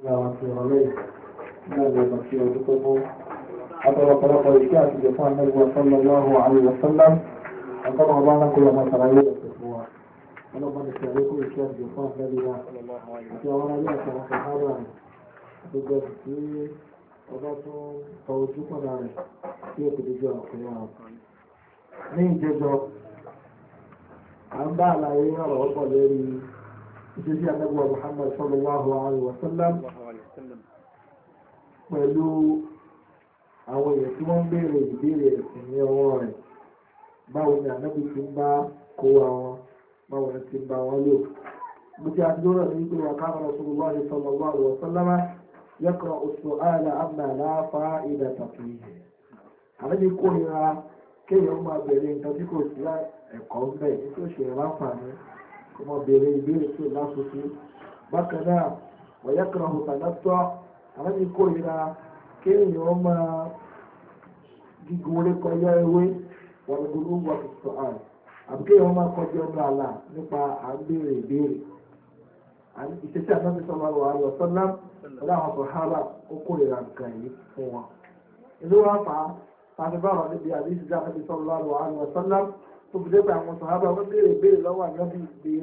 في عليه ماذا بكي وذكره أطلق طلق الإشياء في جفان النبي صلى الله عليه وسلم أطلق الله كل ما تغير التسبوع ولما نستعليكم الإشياء في جفان النبي صلى الله عليه وسلم وأنا لي أشرح هذا بجد في وضعتم توجهنا عليه في تجاه القيام من جزء عن بعض الأيام وقال لي ìṣesí ànábì Muhammad sallallahu alaihi wa sallam pẹ̀lú àwọn èèyàn tí wọ́n ń béèrè ìbéèrè ẹ̀sìn ní ọwọ́ rẹ̀ báwo ni ànábì ti ń bá kó àwọn báwo ni ti ń bá wọn lò bó ti àti lórí ọ̀nà wípé wa kana Rasulullah sallallahu alaihi wa sallam yaqra'u as-su'ala amma la fa'idata fihi ànábì kórìíra kéèyàn máa bẹ̀rẹ̀ nǹkan tí kò sí ẹ̀kọ́ ń bẹ̀ tí ó ṣe ráǹfààní kọmọ bèèrè ìbéèrè tí ó lásòsí bákanáà wọ̀yẹ́kọ̀rọ̀ hùtàdátọ́ àwọn ikó ìra kéèyàn máa gígun orí kọjá ewé wọ̀lúgbùrú wọ̀tùtù àrùn àbí kéèyàn máa kọjá ọmọ àlà nípa àbèrè ìbéèrè ìṣẹ́sí ànábì sallallahu alaihi wasallam ọ̀dá àwọn sàhábà ó kó ìra nǹkan yìí fún wọn ìlú wa fà á tàbí báwọn níbi àdíṣì ànábì sallallahu alaihi wasallam tó fi dẹ́gbà àwọn sàhábà wọ́n béèrè lọ́wọ́ ànábì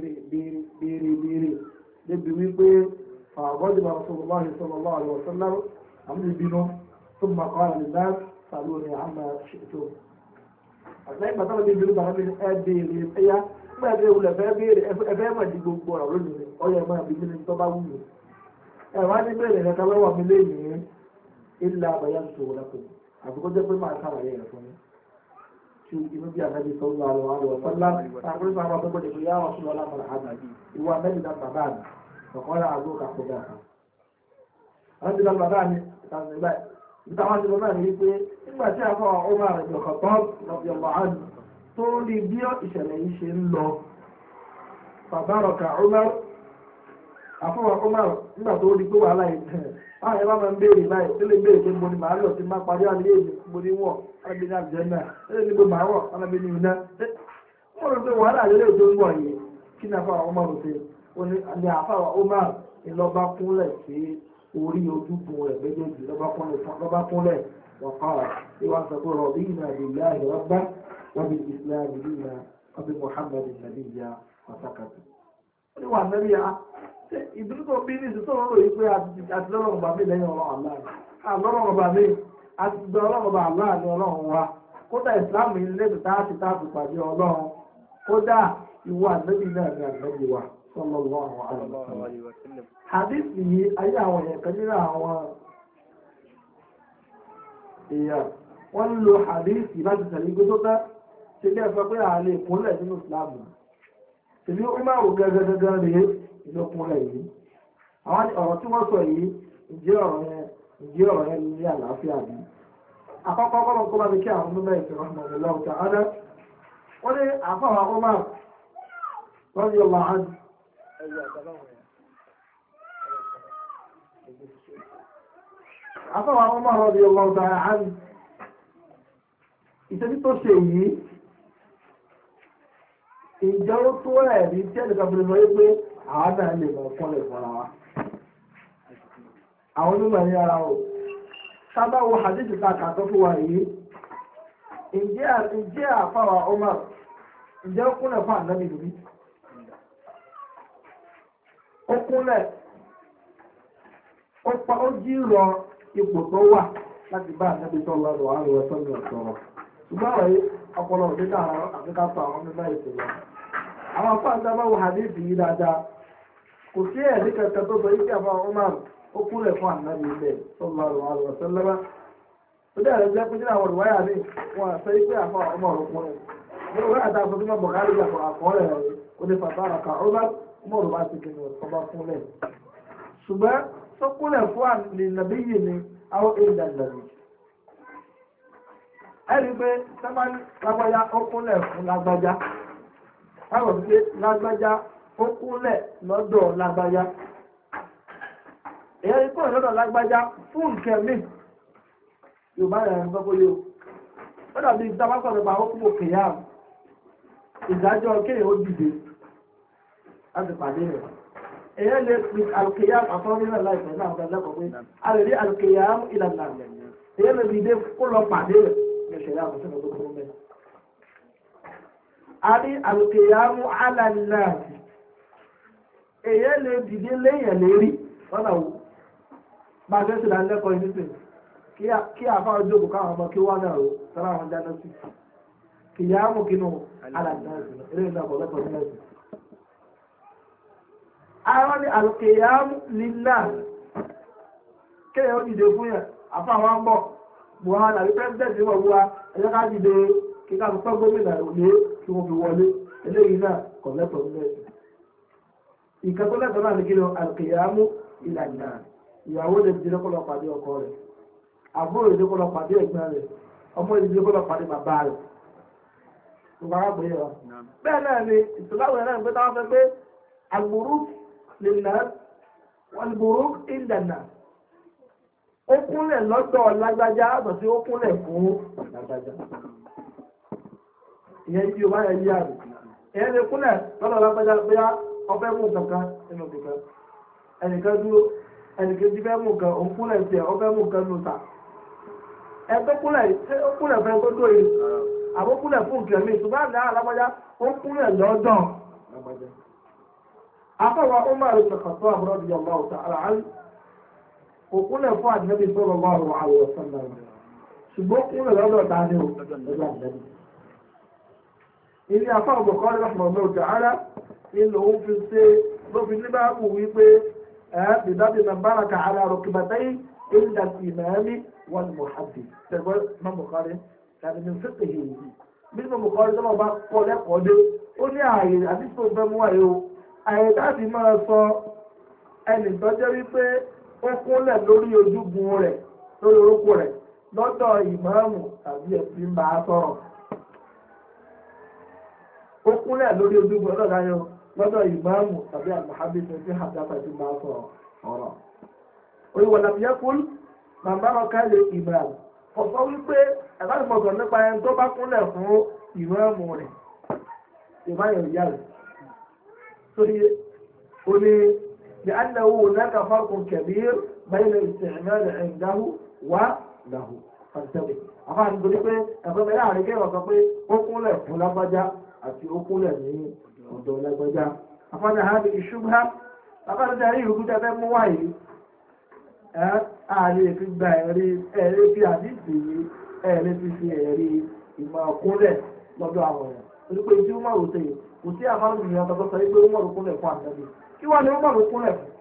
béèrè débi wípé fàgọ́dìbà Rasulullah sallallahu alaihi wasallam àmì ìbínú tó mọ̀ kọ́ àrẹ̀ náà sàlú ní àmà ṣètò. àtìlẹ́yìn bàtà lọ́bí ìbínú bàtà bí ẹ béèrè ẹyá nígbà tí ewúlẹ̀ fẹ́ béèrè ẹfẹ́ mọ̀ di gbogbo ọ̀rọ̀ lónìí ọyọ ẹ̀mọ́ àbí mímí tó bá wù mí. ẹ wá ní béèrè ẹ̀ka lọ́wọ́ mi lẹ́yìn ilà àbáyá tó lẹ́kọ̀ọ́ àbíkọ́ jẹ́ pé máa sàlàyé rẹ̀ fún mi. inú bí ànábì sallallahu alaihi wasallam àkórí sábà tó gbọ́dọ̀ pé yáwà sí lọ́lá mọ̀lá àbí ìwà ànábì dá bàbá mi ọ̀kọ́lá àgbó kàkó dà kan. ànábì dá bàbá mi ìtàn ìgbà ìtàwọn àti bàbá mi wípé nígbà tí a fọ ọmọ rẹ̀ bí ọkọ̀ tọ́ lọ́bí ọmọ àdì tó rí bí ìṣẹ̀lẹ̀ yìí ṣe ń lọ bàbá rọ̀kà Umar àfọwọ́ Umar nígbà tó rí pé wàhálà yìí àwọn ẹ̀rọ máa ń béèrè báyìí tó lè béèrè pé mo ní màá lọ sí máa parí àlẹ́ èmi mo ní wọ̀ alábí ní àjẹ́ náà ẹ̀rọ ní pé màá wọ̀ alábí ní iná. wọ́n rò pé wàhálà àlẹ́ tó ń bọ̀ yìí kí ni àfàwà Umar ṣe ó ní àlẹ́ àfàwà Umar ní lọ́ba kúnlẹ̀ sí orí ojúgun rẹ̀ méjèèjì lọ́ba kúnlẹ̀ wọ́n kọ́ ìwà sọ pé radina billahi rabban wa bil islam dinan wa bi Muhammadin nabiyya wa sakata. ó ní wà ìdúró tó bí ní ìsìtò ọ̀rọ̀ yìí pé àti lọ́rọ̀ ọba mi lẹ́yìn ọ̀rọ̀ àlá ni àlọ́rọ̀ ọba mi àti gbọ́ ọlọ́rọ̀ ọba àlá ni ọlọ́run wa kódà ìsìláàmù yìí lẹ́bi táàtì pàdé ọlọ́run kódà ìwọ ànábì náà ni ànábì wa sallallahu alaihi wasallam. hadith yìí ayé àwọn èèyàn kan nínú àwọn èèyàn wọ́n ń lo hadith láti tẹ̀lé igbó tó tẹ́ ṣe bí ẹ sọ pé àlè ìkúnlẹ̀ nínú ìsìláàmù tèmi ó máa wò gẹ́gẹ́ rèé ìlọ́kùnrin yìí àwọn ọ̀rọ̀ tí wọ́n sọ yìí ǹjẹ́ ọ̀rọ̀ yẹn ní àlàáfíà bí àkọ́kọ́ kọ́lọ̀ kọ́ bá mi kí àwọn ọmọ ìfẹ́ ọmọ ìlú ọ̀tá ọ̀dẹ́ wọ́n ní àfọwà ọmọ lọ́dí ọmọ àádì àfọwà ọmọ lọ́dí ọmọ ọ̀tá àádì ìṣẹ́bí tó ṣe yìí ìjọ tó ẹ̀rí tí ẹnìkan fi lọ pé àwọn náà lè mọ̀ fọ́lẹ̀ fọ́ra wa. Àwọn onímọ̀ ní ara o. Sábà wo hadith ta kàtọ́ fún wa yìí. Ǹjẹ́ àfáwà Umar, ǹjẹ́ ó kúnlẹ̀ fún ànábì lórí? Ó kúnlẹ̀, ó jírọ ipò tó wà láti bá ànábì sallallahu alaihi wasallam sọ̀rọ̀. Ṣùgbọ́n àwọn ọpọlọ òdíkà àfikà pa àwọn mímọ́ ìṣẹ̀lẹ̀. Àwọn afọ́ àtàbáwò hadith yìí dáadáa kò sí ẹ̀rí kankan tó sọ yìí àfọ́ Umar ó kúnlẹ̀ fún ànábì ilẹ̀ sallallahu alaihi wasallam. Ó dẹ̀ rẹ̀ jẹ́ pé nínú àwọn ìwáyà ní wọn sọ yìí pé àfọ́ Umar ó kúnlẹ̀. Ní ìwé àtàkùn tó mọ̀ Bukhari jà fún àkọọ́lẹ̀ rẹ̀ ó ní fàtàrà ka Umar bá ti kí ni ọba kúnlẹ̀. Ṣùgbọ́n tó kúnlẹ̀ fún ànàbí yìí ni àwọn èèyàn nàbí. Ẹ̀rí pé sábà lágbájá ó kúnlẹ̀ fún lágbájá. Báwo pé lágbájá ó kúnlẹ̀ lọ́dọ̀ lágbájá. Èyí kúnlẹ̀ lọ́dọ̀ lágbájá fún nǹkan mi. Yorùbá rẹ̀ ń gbọ́ yóò. Ó dàbí ìjọba sọ̀rọ̀ pa ó kú òkè yá. Ìdájọ́ kéèyàn ó dìde láti pàdé rẹ̀. èyàn lè fi alkiyam àtọ́rí náà láìpẹ́ náà ọ̀gá lẹ́kọ̀ọ́ pé a lè rí alkiyam ìlànà èyàn lè dìde kó lọ pàdé rẹ̀ ní ìṣẹ̀lẹ̀ àmọ́sílẹ̀ tó kúrú mẹ́. a rí alkiyam alànà èyàn lè dìde léyìn lérí lọ́nà wò bá a fẹ́ sí ìdánilẹ́kọ̀ọ́ yìí nísìnyí kí àfa ọjọ́ òkú káwọn ọmọ kí wọ́n náà rò sára àwọn jáde sí kìyàmù kínú alànà eré ìdàpọ̀ lẹ́kọ̀ọ́ nílẹ̀ sí. àwọn ní alùkìyàmù lílà kéèyàn ó dìde fún yẹn àfa àwọn ń bọ̀ buhari àbí pẹ́ńtẹ́ẹ̀tì wọ̀ wá ẹ̀yẹ́ ká dìde kí ká fẹ́ gómìnà òní kí wọ́n fi wọlé eléyìí náà kọ̀ lẹ́kọ̀ọ́ nílẹ̀ sí. ìkẹ́kọ̀ọ́ lẹ́kọ̀ọ́ náà ní kí ni alùkìyàmù ìlànà ìyàwó lè dìde kó lọ pàdé ọkọ rẹ̀ àbúrò ìdí kó lọ pàdé ẹ̀gbọ́n rẹ̀ ọmọ ìdí kó lọ pàdé bàbá rẹ̀ gbogbo ara pè é wa. bẹ́ẹ̀ náà ni ìtòláwọ̀ náà ń pẹ́ táwọn fẹ́ pé àgbòrú lè nà wọ́n gbòrú ìdànà ó kúnlẹ̀ lọ́dọ̀ lágbájá àtọ̀ sí ó kúnlẹ̀ fún lágbájá. ìyẹn tí o bá yẹ yí àrùn ìyẹn lè kúnlẹ̀ lọ́dọ̀ lágbájá bóyá ọfẹ́ mú kankan nínú kankan ẹnìkan dúró ẹnìkejì fẹ́ mú kan òun kúnlẹ̀ tiẹ̀ ọfẹ́ mú kan nù ta ẹgbẹ́ kúnlẹ̀ fẹ́ tó dóye àbó kúnlẹ̀ fún nǹkan mi ṣùgbọ́n àná alágbájá ó kúnlẹ̀ lọ́dọ̀ afọwọ́ Umar ibn Khattab radiyallahu ta'ala anhu kò kúnlẹ̀ fún Ànábì sallallahu alaihi wasallam ṣùgbọ́n kúnlẹ̀ lọ́dọ̀ dání o lọ́dọ̀ Ànábì. ilé afọwọ́ Bukhari rahimahullahu ta'ala ilé òun fi ṣe ló fi nígbà kù wípé bìdábì man baraka ala rukbatayhi inda al-imam wal-muhaddith tẹ̀gbọ́n mọ́ Bukhari tàbí ní fífẹ̀ yìí bí mo Bukhari tó bá kọ́ lẹ́kọ̀ọ́ dé ó ní ààyè àdìsó fẹ́ mú àyè o àyè láti máa sọ ẹnì tó jẹ́ wípé ó kúnlẹ̀ lórí ojúgun rẹ̀ lórí orúkọ rẹ̀ lọ́dọ̀ ìmáàmù tàbí ẹ̀sìn ń bá a sọ̀rọ̀ ó kúnlẹ̀ lórí ojúgun lọ́dọ̀ ìmáàmù tàbí àmàhábí tó ti hàdáfà tí ń bá a sọ̀rọ̀ ọ̀rọ̀ oríwọ̀làmìyẹ́kùn màmá ọ̀ká lè ìmáàmù ọ̀sọ́ wípé ẹ̀láìmọ̀sọ̀ nípa ẹni tó bá kúnlẹ̀ fún ìmáàmù rẹ̀ ìmáyọ̀ ìyá rẹ̀ sórí o ní ní annahu hunaka farqun kabir bayna al-isti'mal 'indahu wa lahu fàtẹ́wẹ̀ àfáàní torí pé ẹ̀fọ́ mẹ́rin àrí kẹ́wọ̀ sọ pé ó kúnlẹ̀ fún lágbájá àti ó kúnlẹ̀ ní ọ̀dọ̀ lágbájá àfáàní àhábì ìṣúgbà àfáàní tí a rí ìrùkú tẹ́fẹ́ mú wáyé ààrẹ fi gba ẹ̀rí fi àdíjì yìí ẹ̀rí fi ẹ̀rí ìmọ̀ ọkúnlẹ̀ lọ́dọ̀ àwọn èèyàn torí pé tí ó mọ̀ òtẹ́ yìí kò sí àfáàní ìyẹn tọ́tọ́ sọ pé ó mọ̀ òkúnlẹ̀ fún àtẹ́bí kí wọ́n ní ó mọ̀ òkúnlẹ̀ fún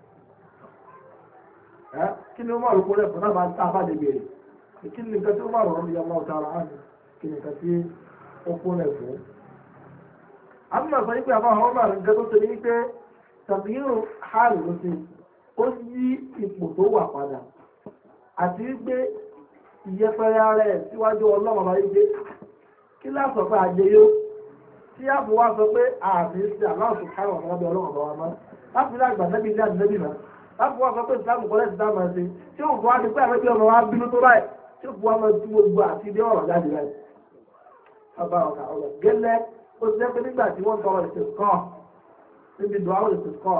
kí ni ó mọ̀ òkúnlẹ̀ fún náà bá lè bèèrè kí ni nǹkan tí ó mọ̀ òrùn yọ ọmọ ọ̀tá ara hàn kí ni nǹkan tí ó kúnlẹ̀ fún. àmì sọ wípé àfáàní ọmọ nǹkan tó ṣe ní wípé tàbí yóò hàlù ló ṣe ó yí ipò tó wà padà àti wípé ìyẹpẹrẹ ara ẹ̀ síwájú ọlọ́run ọba yìí pé kí láàpọ̀ pé àjẹyó tí àbò wá sọ pé àmì sí aláàtò káwọn ọ̀sán lábẹ́ ọlọ́run ọba wa mọ́ láti ní àgbà nẹ́bí ilé àti nẹ́bí mọ́ láti wá sọ pé ìsìlámù kọ́lẹ́ ti dáhùn ẹ̀sìn tí ó fún wa ti pé àmẹ́bí ọmọ wa bínú tó báyìí tí ó fún wa mọ́ tí gbogbo àti ilé ọ̀rọ̀ jáde láì ọba ọ̀gá ọ̀gá gẹ́lẹ́ ó ti jẹ́ pé nígbà tí wọ́n tọrọ ìsìnkọ́ níbi dùn àwọn ìsìnkọ́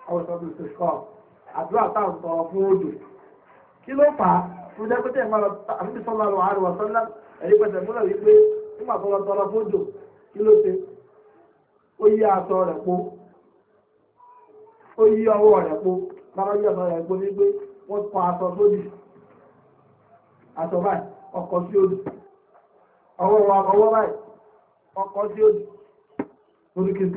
àdúrà táwọn tọrọ fún òjò kí ló fà á fún jẹ́ pé tẹ́ ìmọ̀ àbíbí sọ́lá lọ àríwá sọ́lá ẹ̀rí pẹ̀sẹ̀ múlẹ̀ wípé nígbà tó lọ tọrọ fún òjò kí ló ṣe ó yí aṣọ rẹ̀ po ó yí ọwọ́ rẹ̀ po lára yí aṣọ rẹ̀ po ní pé wọ́n kọ aṣọ sódì aṣọ báyìí ọkọ̀ sí òdì ọwọ́ báyìí ọkọ̀ sí òdì lórí kí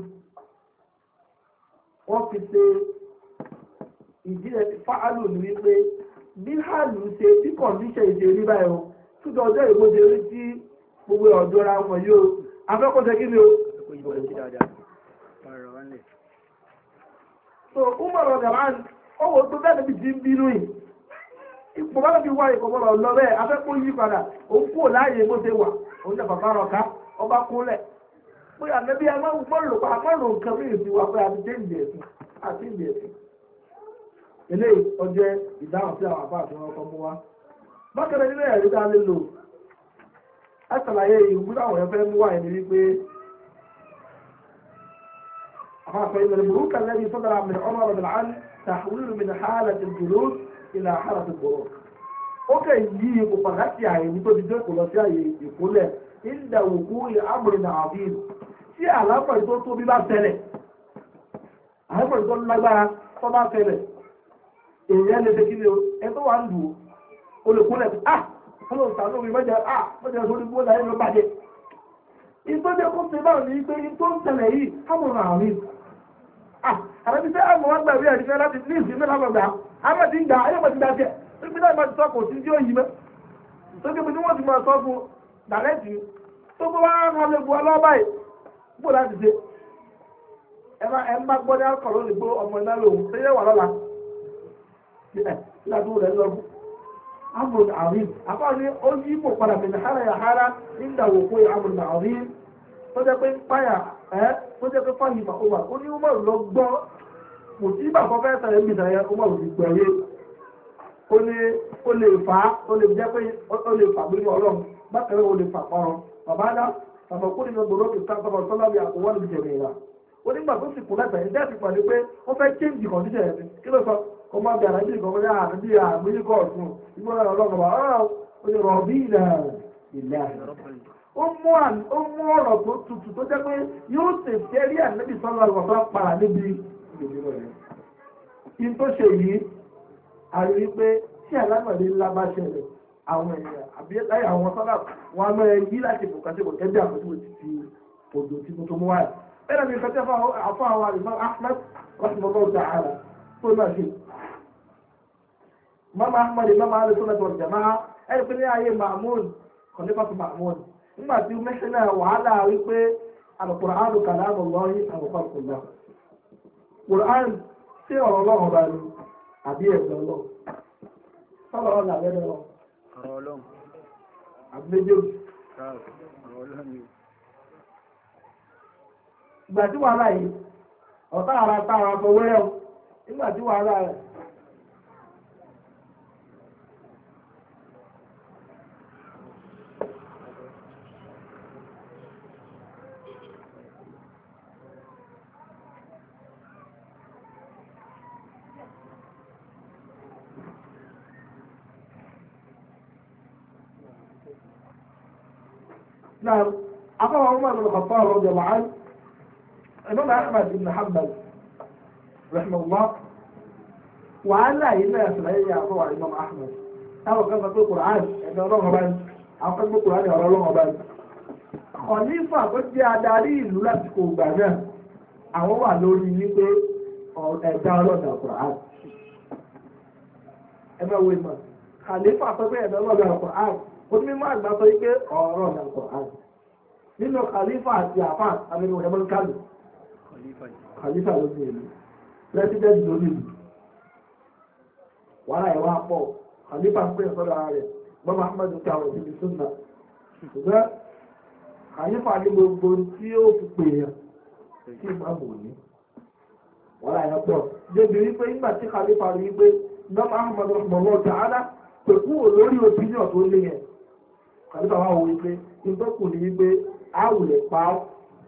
wọ́n fi ṣe ìdílé fáálù ní wípé bí hàlù ṣe bí kọ̀ǹdíṣẹ̀ ìṣe rí báyìí o túnjọ ọjọ́ ìwé ṣe rí tí gbogbo ọjọ́ ra wọn yóò afẹ́kọ̀ọ́sẹ̀ kí ni o. so umar ọ̀gàmán ọwọ́ tó bẹ́ẹ̀ níbi tí ń bínú yìí ipò bá fi wá ìkọ̀ bọ́lọ̀ lọ bẹ́ẹ̀ afẹ́kọ̀ọ́ yí padà òun kúrò láàyè bó ṣe wà òun jẹ́ bàbá rọ̀ká ọba kúnlẹ̀ pé ànábí ẹ máa ń gbọ́rò pa àmọ́rò nǹkan mí ìsìn wa pé àti jẹ́ǹdì ẹ̀sìn àti ìdí ẹ̀sìn eléyìí ọjọ́ ìdáhùn sí àwọn àbá àti wọn kọ́ mú wa bákẹ́rẹ́ nínú ẹ̀rí dá lé lò ẹ ṣàlàyé ìwúrọ̀ àwọn ẹ̀fẹ́ mú wáyé ni wípé فإن الملوك الذي صدر من عمر بن العاص تحويل من حالة الجلوس إلى حالة البروك. أوكي يجي وفقط يعني نتوجه كل شيء يقول عند وقوع أمر عظيم. tí àlápọ̀ tó tóbi bá tẹ̀lẹ̀ àlápọ̀ tó lágbára tó bá tẹ̀lẹ̀ èèyàn lè ṣe kí ni o ẹ tó wà ń lù ó lè kúnlẹ̀ ọlọ́run sàánú mi mọ́jà mọ́jà sórí gbọ́dọ̀ ayé ló bàjẹ́. ìtọ́jẹ́ kó ṣe báwọn ní pé tó ń tẹ̀lẹ̀ yìí hámọ̀nà àárín. àrẹ́bí sẹ́ àmọ́ wọn gbàgbé ẹ̀dínkẹ́ láti ní ìsinmi lágbàgbà àmọ́tí ń gbà ayọ́mọ̀tí gbà jẹ́ níbi náà máa ti sọ kò sí tí ó yí mẹ́. tó kébi tí wọ́n ti máa sọ fún dàrẹ́tì tó gbọ́ wá rán lè bu ọlọ́ọ̀bá yìí bó láti ṣe ẹ má gbọ́ ní akọ̀rọ̀ lè gbó ọmọ iná lòun ṣe yẹ wà lọ́la láti wọ́n rẹ̀ lọ́gùn. amúlò àrín àfáàní ó yí ipò padà bẹ̀rẹ̀ hárà yà hárà nígbà wò pé amúlò àrín tó jẹ́ pé páyà tó jẹ́ pé fáyìmà ọmọ ó ní ọmọ lọ gbọ́ kò sí bàbá fẹ́ sàrẹ̀ ń bìtà yẹn ọmọ òbí gbẹ̀yẹ ó lè fà á ó lè jẹ́ pé ó lè fà gbé ọlọ́run bákan náà ó lè fà pọ́nrọ́ bàbá náà bàbá kúrò nínú gbòòrò kìí sáà sọ́mọ sọ́lá bí àkówọ́ lè jẹ̀mẹ̀ ìlà ó nígbà tó sì kú lẹ́tà yìí dẹ́ẹ̀sì pàdé pé ó fẹ́ change condition ẹ̀ kí ló sọ kó má bí àrẹ́bí ìkọ̀ mọ́lẹ́ àrẹ́bí àmúyí kọ́ ọ̀tún ìgbọ́n náà ọlọ́run bá ó ní rọ̀bí ilẹ̀ ó mú ọ̀rọ̀ tó tutù tó jẹ́ pé yóò ṣe fẹ́rí ànábì sọ́lá ọ̀sán para níbi ìdòdó rẹ̀ kí n tó ṣe yìí àrí pé tí àlámọ̀lé ńlá bá ṣẹlẹ̀ àwọn èèyàn àbí láyé àwọn sọ́dà wọn máa yí láti bùkà sí bùkà bí àpótí ti òjò tí mo tó mú wáyé. ẹ̀rọ mi fẹ́ tẹ́ fún àwọn àlùmọ́ Ahmad rahimahullah ta'ala tó náà ṣe. mama Ahmad mama alẹ́ sọ́dà tó ọ̀jà máa ẹ̀rọ pé ní ayé Ma'mun kọ̀lẹ́fà tó Ma'mun nígbà tí mẹ́sẹ̀ náà wàhálà wípé al-Qur'an kalamullahi àbùkọ́ Qur'an sí ọ̀rọ̀ ọlọ́run bá ní àbí ẹ̀gbọ́n lọ sọ́dọ̀ ọ̀nà àbẹ́rẹ́ lọ. Ọlọ́run. Àbúléjèjì. Ọlọ́run. Ìgbà tí wàhálà yìí, ọ̀tá ara tá ara fọwọ́ ẹ̀ o, nígbà tí wàhálà rẹ̀. نعم أخبر عمر بن الخطاب رضي الله عنه الإمام أحمد بن حنبل رحمه الله وعلى إلا يسمعين يعطوا على الإمام أحمد أو كان في القرآن إن الله غبان أو كان في القرآن يرى الله غبان خليفة قد جاء دليل لا تكون بعده أو هو لوري يبي أو تعالوا في القرآن أما وين ما خليفة قد جاء الله في القرآن ó ní máa gbà sọ wípé ọ̀rọ̀ ní Al-Qur'an nínú khalifa àti àfà abẹnú ẹ̀mọ́ kálù khalifa ló ní ìlú president ló ní ìlú wàhálà ẹ̀wà pọ̀ khalifa ń pè sọ́dọ̀ ara rẹ̀ gbọ́n Muhammad ti àwọn ìsinmi súnà ṣùgbọ́n khalifa ní gbogbo tí ó fi pè yàn tí ìmọ̀ mò ní wàhálà ẹ̀ pọ̀ débi wípé nígbà tí khalifa rí wípé gbọ́n Muhammad rahimahullah ta'ala pẹ̀kú olórí opinion tó lé yẹn kàlífà wà wò wípé ìtọ́kù ní wípé àwùlẹ̀ pa ọ́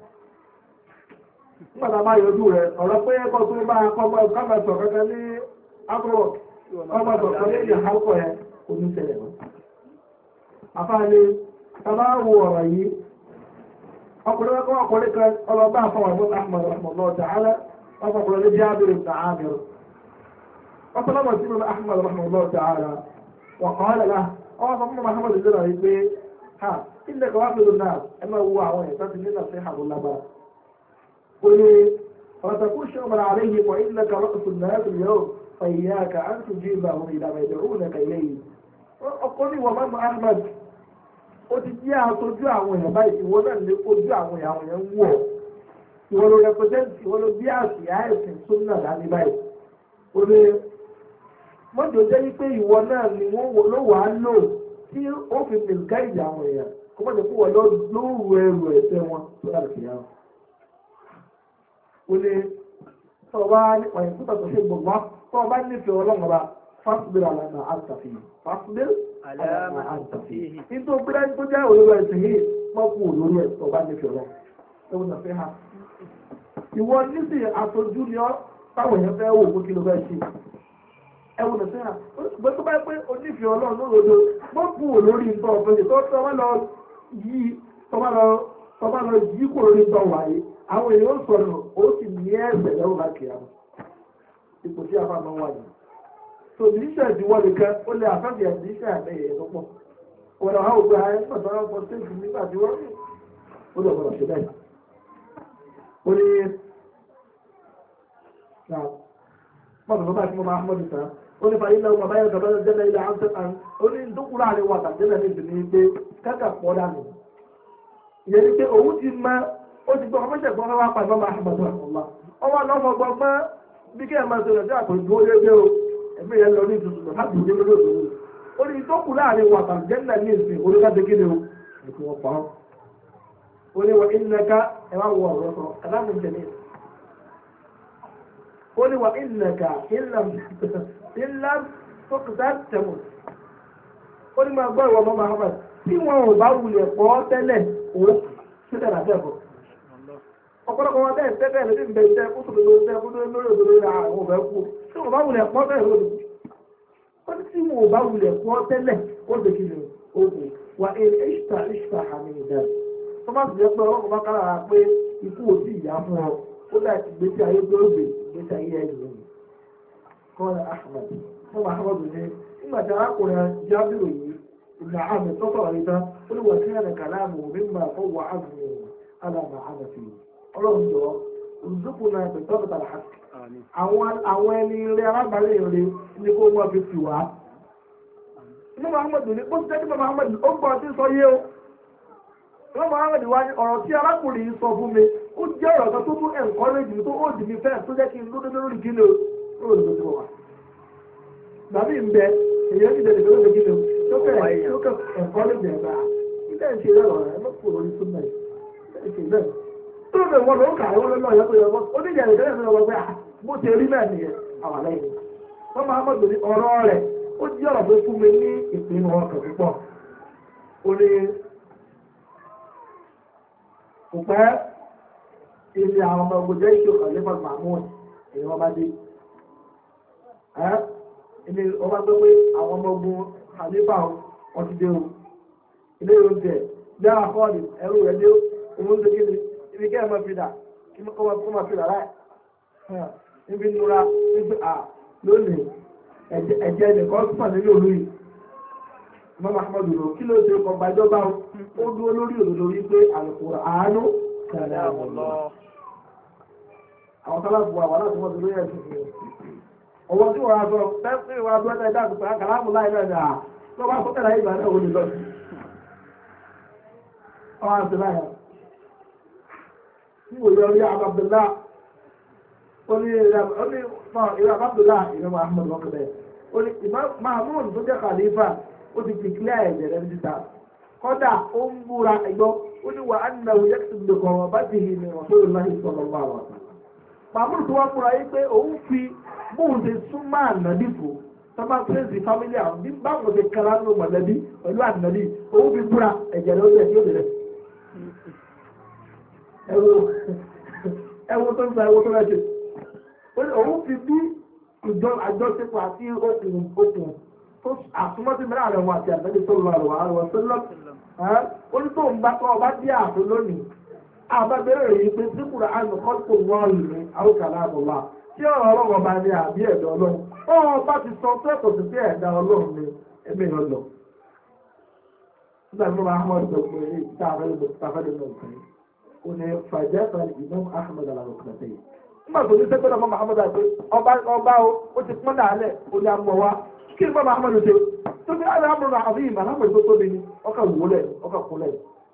nígbàtà máa yọjú rẹ̀ ọ̀rọ̀ pé ẹ̀kọ́ tó bá kọ́mọ̀tọ̀ kankan ní afrop kọ́mọ̀tọ̀ kan ní ìyàkọ́ ẹ̀ oníṣẹ̀lẹ̀ wọn. àfáàní tàbá wo ọ̀rọ̀ yìí ọkùnrin kan ọlọ́bá àfọwà ní Ahmad rahimahullah ta'ala ọkùnrin ní Jabir ibn Amir ọkùnrin sí Ahmad rahimahullah ta'ala وقال له صلى محمد الزرع يقول ها إنك وافد الناس أما هو عوين فتجد نصيحة ولا بقى قل فتكون شغل عليهم وإنك رأس الناس اليوم فإياك أن تجيبهم إذا ما يدعونك إليه أقول ومن أحمد وتجيها تجوع عوين بايت ولن لقجوع عوين وو ولو represent ولو بيعسي عايز سنة عن بايت قل mọ́jọ jẹ́ wípé ìwọ náà ni wọ́n ló wà á lò tí ó fi mìlíkà ìjà àwọn èèyàn kó mọ́jọ kó wọ́n lóòrù ẹrù ẹ̀ṣẹ̀ wọn tó dàbí kìí àwọn. o lè tọ́ba ọ̀yìn tó tàbí ṣe gbogbo tọ́ba nífẹ̀ẹ́ ọlọ́run ọba fásitì àlànà àǹtàfì fásitì àlànà àǹtàfì. nítorí pé tó jẹ́ olórí ẹ̀sìn yìí wọ́n kú olórí ẹ̀ tọ́ba nífẹ̀ẹ́ ọlọ́run. ìwọ nísì àtọ́jú ni ọ́ táwọn èèyàn fẹ́ wò ó kí ló fẹ́ ṣe ẹwù nìsín à gbé tó bá pé onífìẹ́ ọlọ́run lódodo mọ́ bù ò lórí nǹkan ọ̀fẹ́ tó tọ́ bá lọ yí kò lórí nǹkan wáyé àwọn èèyàn ó sọ̀rọ̀ ó sì ní ẹ̀sẹ̀ lẹ́wọ̀n láti àwọn ipò tí a máa máa wà yìí so ìdíṣẹ́ ìdíwọ́ nìkan ó lè àfẹ́fẹ́ ìdíṣẹ́ àmẹ́yẹ tó pọ̀ wọ́n lọ àwọn ògbà ayé nígbà tó wọ́n fọ́ stéèjì nígbà tí wọ́n rí ó lọ gbọ́dọ̀ ṣe bẹ́ẹ̀ ó ní mọ́tò tó bá ti mọ́ máa mọ́tò sàn ó ní fàyín náà bàbá yẹn tọ́lá jẹ́ ilẹ̀ àǹtẹ̀ àn ó ní dókúrò àlè wà tàbí jẹ́ ní ìdùnnú pé káàkà pọ̀ dànù ìyẹn ni pé òun ti mọ ó ti gbọ́ ọmọṣẹ́ gbọ́n wá pa ìmọ̀ Ahmad ọ̀la ọwọ́ lọ́mọ gbọ́gbọ́n bí kí ẹ máa ṣe ìrọ̀jẹ́ àpòjú ó lédè o ẹ̀mí yẹn lọ ní ìtùtù láti ìdí lórí òdòdó ó ní dókúrò láàrin wà tàbí jẹ́ ní ìsìn oríkàdé kéde o ètò wọn pa ọ́ ó ní wọ́n ìnẹ̀ká ẹ wá wọ ọ̀rọ̀ sọ kàdámù jẹ̀mí ó ní wọ́n ìnẹ̀ká ìlà tókùtà tẹ̀mù ó ní máa gbọ́ ìwọ ọmọ Muhammad tí wọn ò bá wulẹ̀ pọ̀ tẹ́lẹ̀ ó ṣẹlẹ̀ láti ẹ̀kọ́ ọ̀pọ̀lọpọ̀ wọn bẹ́ẹ̀ tẹ́lẹ̀ lórí ìbẹ̀ iṣẹ́ kó tó lórí òdòdó ní àwọn ọ̀bẹ kú tí wọn bá wulẹ̀ pọ̀ tẹ́lẹ̀ lórí ó ní tí wọn ò bá wulẹ̀ pọ̀ tẹ́lẹ̀ ó lè kí ni ó kù wà ìṣta àmì ìdá tó má sì jẹ́ pé ọlọ́kọ̀ bá kára pé ikú ò sí ìyá fún ọ ó dà ìgbésí ayé tó gbé ìgbésí ayé ẹ̀yìn lónìí kọ́lá Ahmad fún Ahmad ní nígbà tí arákùnrin Jábìrì yìí ìgbà àmì tó sọ̀rọ̀ yìí tán ó ní wọ́n kíyàn kàlámù mímọ̀ fọwọ́ àmì alàmà àmàfì ọlọ́run jọ òzùkú náà pẹ̀lú tọ́pẹ̀tà làásì àwọn ẹni rẹ alábàárẹ̀ rẹ ní kó wọ́n fi tì wá. Imam Ahmad ní bó ti jẹ́ kí Imam Ahmad ó gbọ́ ọtí sọ yé o. Imam Ahmad wá ní ọ̀rọ̀ tí arákùnrin yìí sọ fún mi ó jẹ́ ọ̀rọ̀ kan tó tún encourage mi tó ó dì mí fẹ́ tó jẹ́ kí n lóde lórí kí ni o lórí lórí wà. Gbàmí ń bẹ èyí ti dẹ̀dẹ̀ lórí kí ni o tó kẹ́ encourage ẹ̀ bá ilé ìṣe rẹ̀ ọ̀rọ̀ ẹ̀ mọ́kò lórí súnmọ́ ẹ̀ ìṣe bẹ́ẹ̀. Tó lè wọ́n ló kà wọ́n lọ́ọ́ yẹ kó yẹ wọ́n ó ní ìyàrá ìdẹ́rẹ́ mi lọ́wọ́ pé bó ṣe rí náà nìyẹn àwọn àlẹ́ yìí. Imam Ahmad ní ọ̀rọ̀ rẹ̀ ó jẹ́ ọ̀rọ̀ tó fún mi ní ìpinnu ọkàn púpọ̀. Ó ní kò pẹ́ ilé àwọn ọmọ ogun jẹ́ ìṣó Khalifa Mahmoud èyí wọ́n bá dé. Ilé ọba gbé pé àwọn ọmọ ogun Khalifa wọn ti dé o. Ilé oúnjẹ bí àwọn afọ́ọ̀lì ẹrú rẹ̀ dé òun ṣe kí ni ibi kẹ́ ẹ̀ máa fi dà kí wọ́n máa fi dà láì. Níbi nura níbi lónìí ẹ̀jẹ̀ nìkan tó pàdé ní olú yìí Imam Ahmad lò kí ló ṣe kọ gbàjọba ó dúró lórí òdodo wípé Al-Qur'anu kalamullah àwọn sálábù àwọn aláàtí wọn ti lórí ẹ̀sìn fún ọwọ́ tí wọ́n á sọ fẹ́ẹ́ wọ́n á dúró ẹ̀dá àtùpà kàlámù láì náà dà tó bá sọ tẹ̀lé ìgbà náà ó lè lọ sí ọwọ́ àti láyà ní òye orí Abdullah Oni Abdullah Imam Ahmad lọ́kọ̀dẹ̀. Oni Imam Mahmoud tó jẹ́ Khalifa ó ti declare ẹ̀jẹ̀ rẹ̀ níta. Kọ́dà ó ń búra ẹgbọ́ ó ní wà á nà ó yẹ kí ndòkọ̀ wọn bá ti hìn ní Rasulullahi sallallahu alaihi wasallam. Mahmoud tó wá búra yìí pé òun fi bóun ṣe súnmọ́ ànàbí fò sábà pírẹ́sì fámílì àwọn bí báwọn ṣe kala nínú mọ̀lẹ́bí pẹ̀lú ànàbí òun fi búra ẹ̀jẹ̀ rẹ̀ ó yẹ kí ó bẹ̀rẹ̀. Ẹwo tó ń sọ ẹwo tó rẹ̀ ṣe. Òun fi bí ìjọ àjọṣepọ̀ àti okùn tó àtúmọ́sí mẹ́rin àrẹ̀wọ̀n àti àtẹ́lẹ́ tó lọ àrẹ̀wọ̀n sọ́lọ́. Ó ní tó ń bá tọ́ ọba dí ààfin lónìí. Àbábẹ́rẹ̀ rẹ̀ yìí pé tí kùrà á nìkan kò wọ́n ìrìn àwòkàlà àbọ̀wá. Tí ọ̀rọ̀ ọlọ́run bá ní àbí ẹ̀dọ̀ ọlọ́run. Ọba ti sọ pé kò sí sí ẹ̀dá ọlọ́run ni ẹ̀mí lọ lọ. Nígbà tí wọ́n máa mọ̀ ọ́ pé táfẹ́lẹ́ lọ sí. Ó ní fàjẹ́fà Imam Ahmad al-Ruknatayn. Nígbà tó ní sẹ́kọ̀ọ́ náà Muhammad àti ọba ó ti pọ́n dàálẹ̀ ó ní amọ̀ wa kí ni Muhammad ṣe tó fi àlẹ́ àmọ̀ náà àbí ìmọ̀ alámọ̀ tó tóbi ni ọkà wúlẹ̀ ọkà kúnlẹ̀.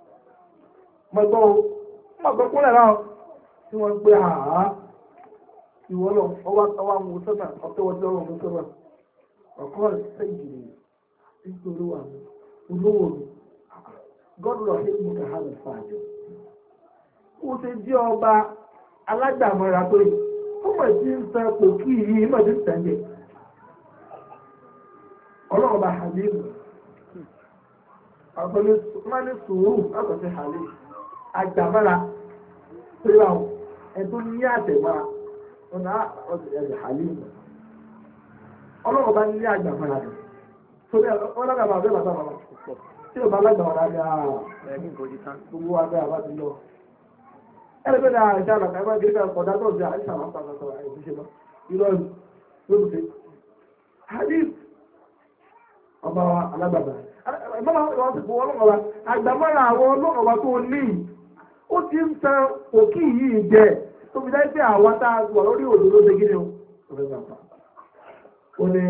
Mọ̀gbọ́ kúnlẹ̀ náà tí wọ́n gbé àá ìwọ́ lọ ọwọ́ àwọn sọ́nà ọ̀tẹ́wọ́ tí wọ́n mú sọ́nà ọ̀kọ́ sẹ́yìn nítorí wà ní olówó mi gọ́dọ̀ ṣe mú kàhánà fàájọ. Ó ṣe jẹ́ ọba alágbàmọ́ra tó yìí ó mọ̀ sí ń fẹ́ kò kí yìí mọ̀ sí tẹ̀lé ọlọ́ọ̀bà Halim ọ̀pọ̀lọpọ̀ máa ní sùúrù látọ̀ sí Halim àgbàmọ́ra pẹ̀lú ẹni tó ní àtẹ̀mọ́ra ọ̀nà ẹ̀jẹ̀ halim ọlọ́run bá ní àgbàmọ́ra rẹ̀ torí ọlọ́gbàmọ́ abẹ́ bàbá bàbá tí ò bá lágbàmọ́ra ní gbogbo abẹ́ àbá ti lọ ẹgbẹ́ ní àìsàn àgbà ẹgbẹ́ gẹ́gẹ́ ọ̀dá tó ṣe àìsàn àwọn pàtàkì àìsíṣe lọ irọ́ ló ń ṣe hadith ọba alágbàgbà ìmọ̀lá wọn ti fún ọlọ́kọ̀ọ́ba àgbàmọ́ra àwọn ọlọ́kọ̀ọ́ba tó ní ó ti ń tan òkì yìí jẹ tó fi dájú pé àwọn tá a wà lórí òdò ló ṣe gíní o ó ní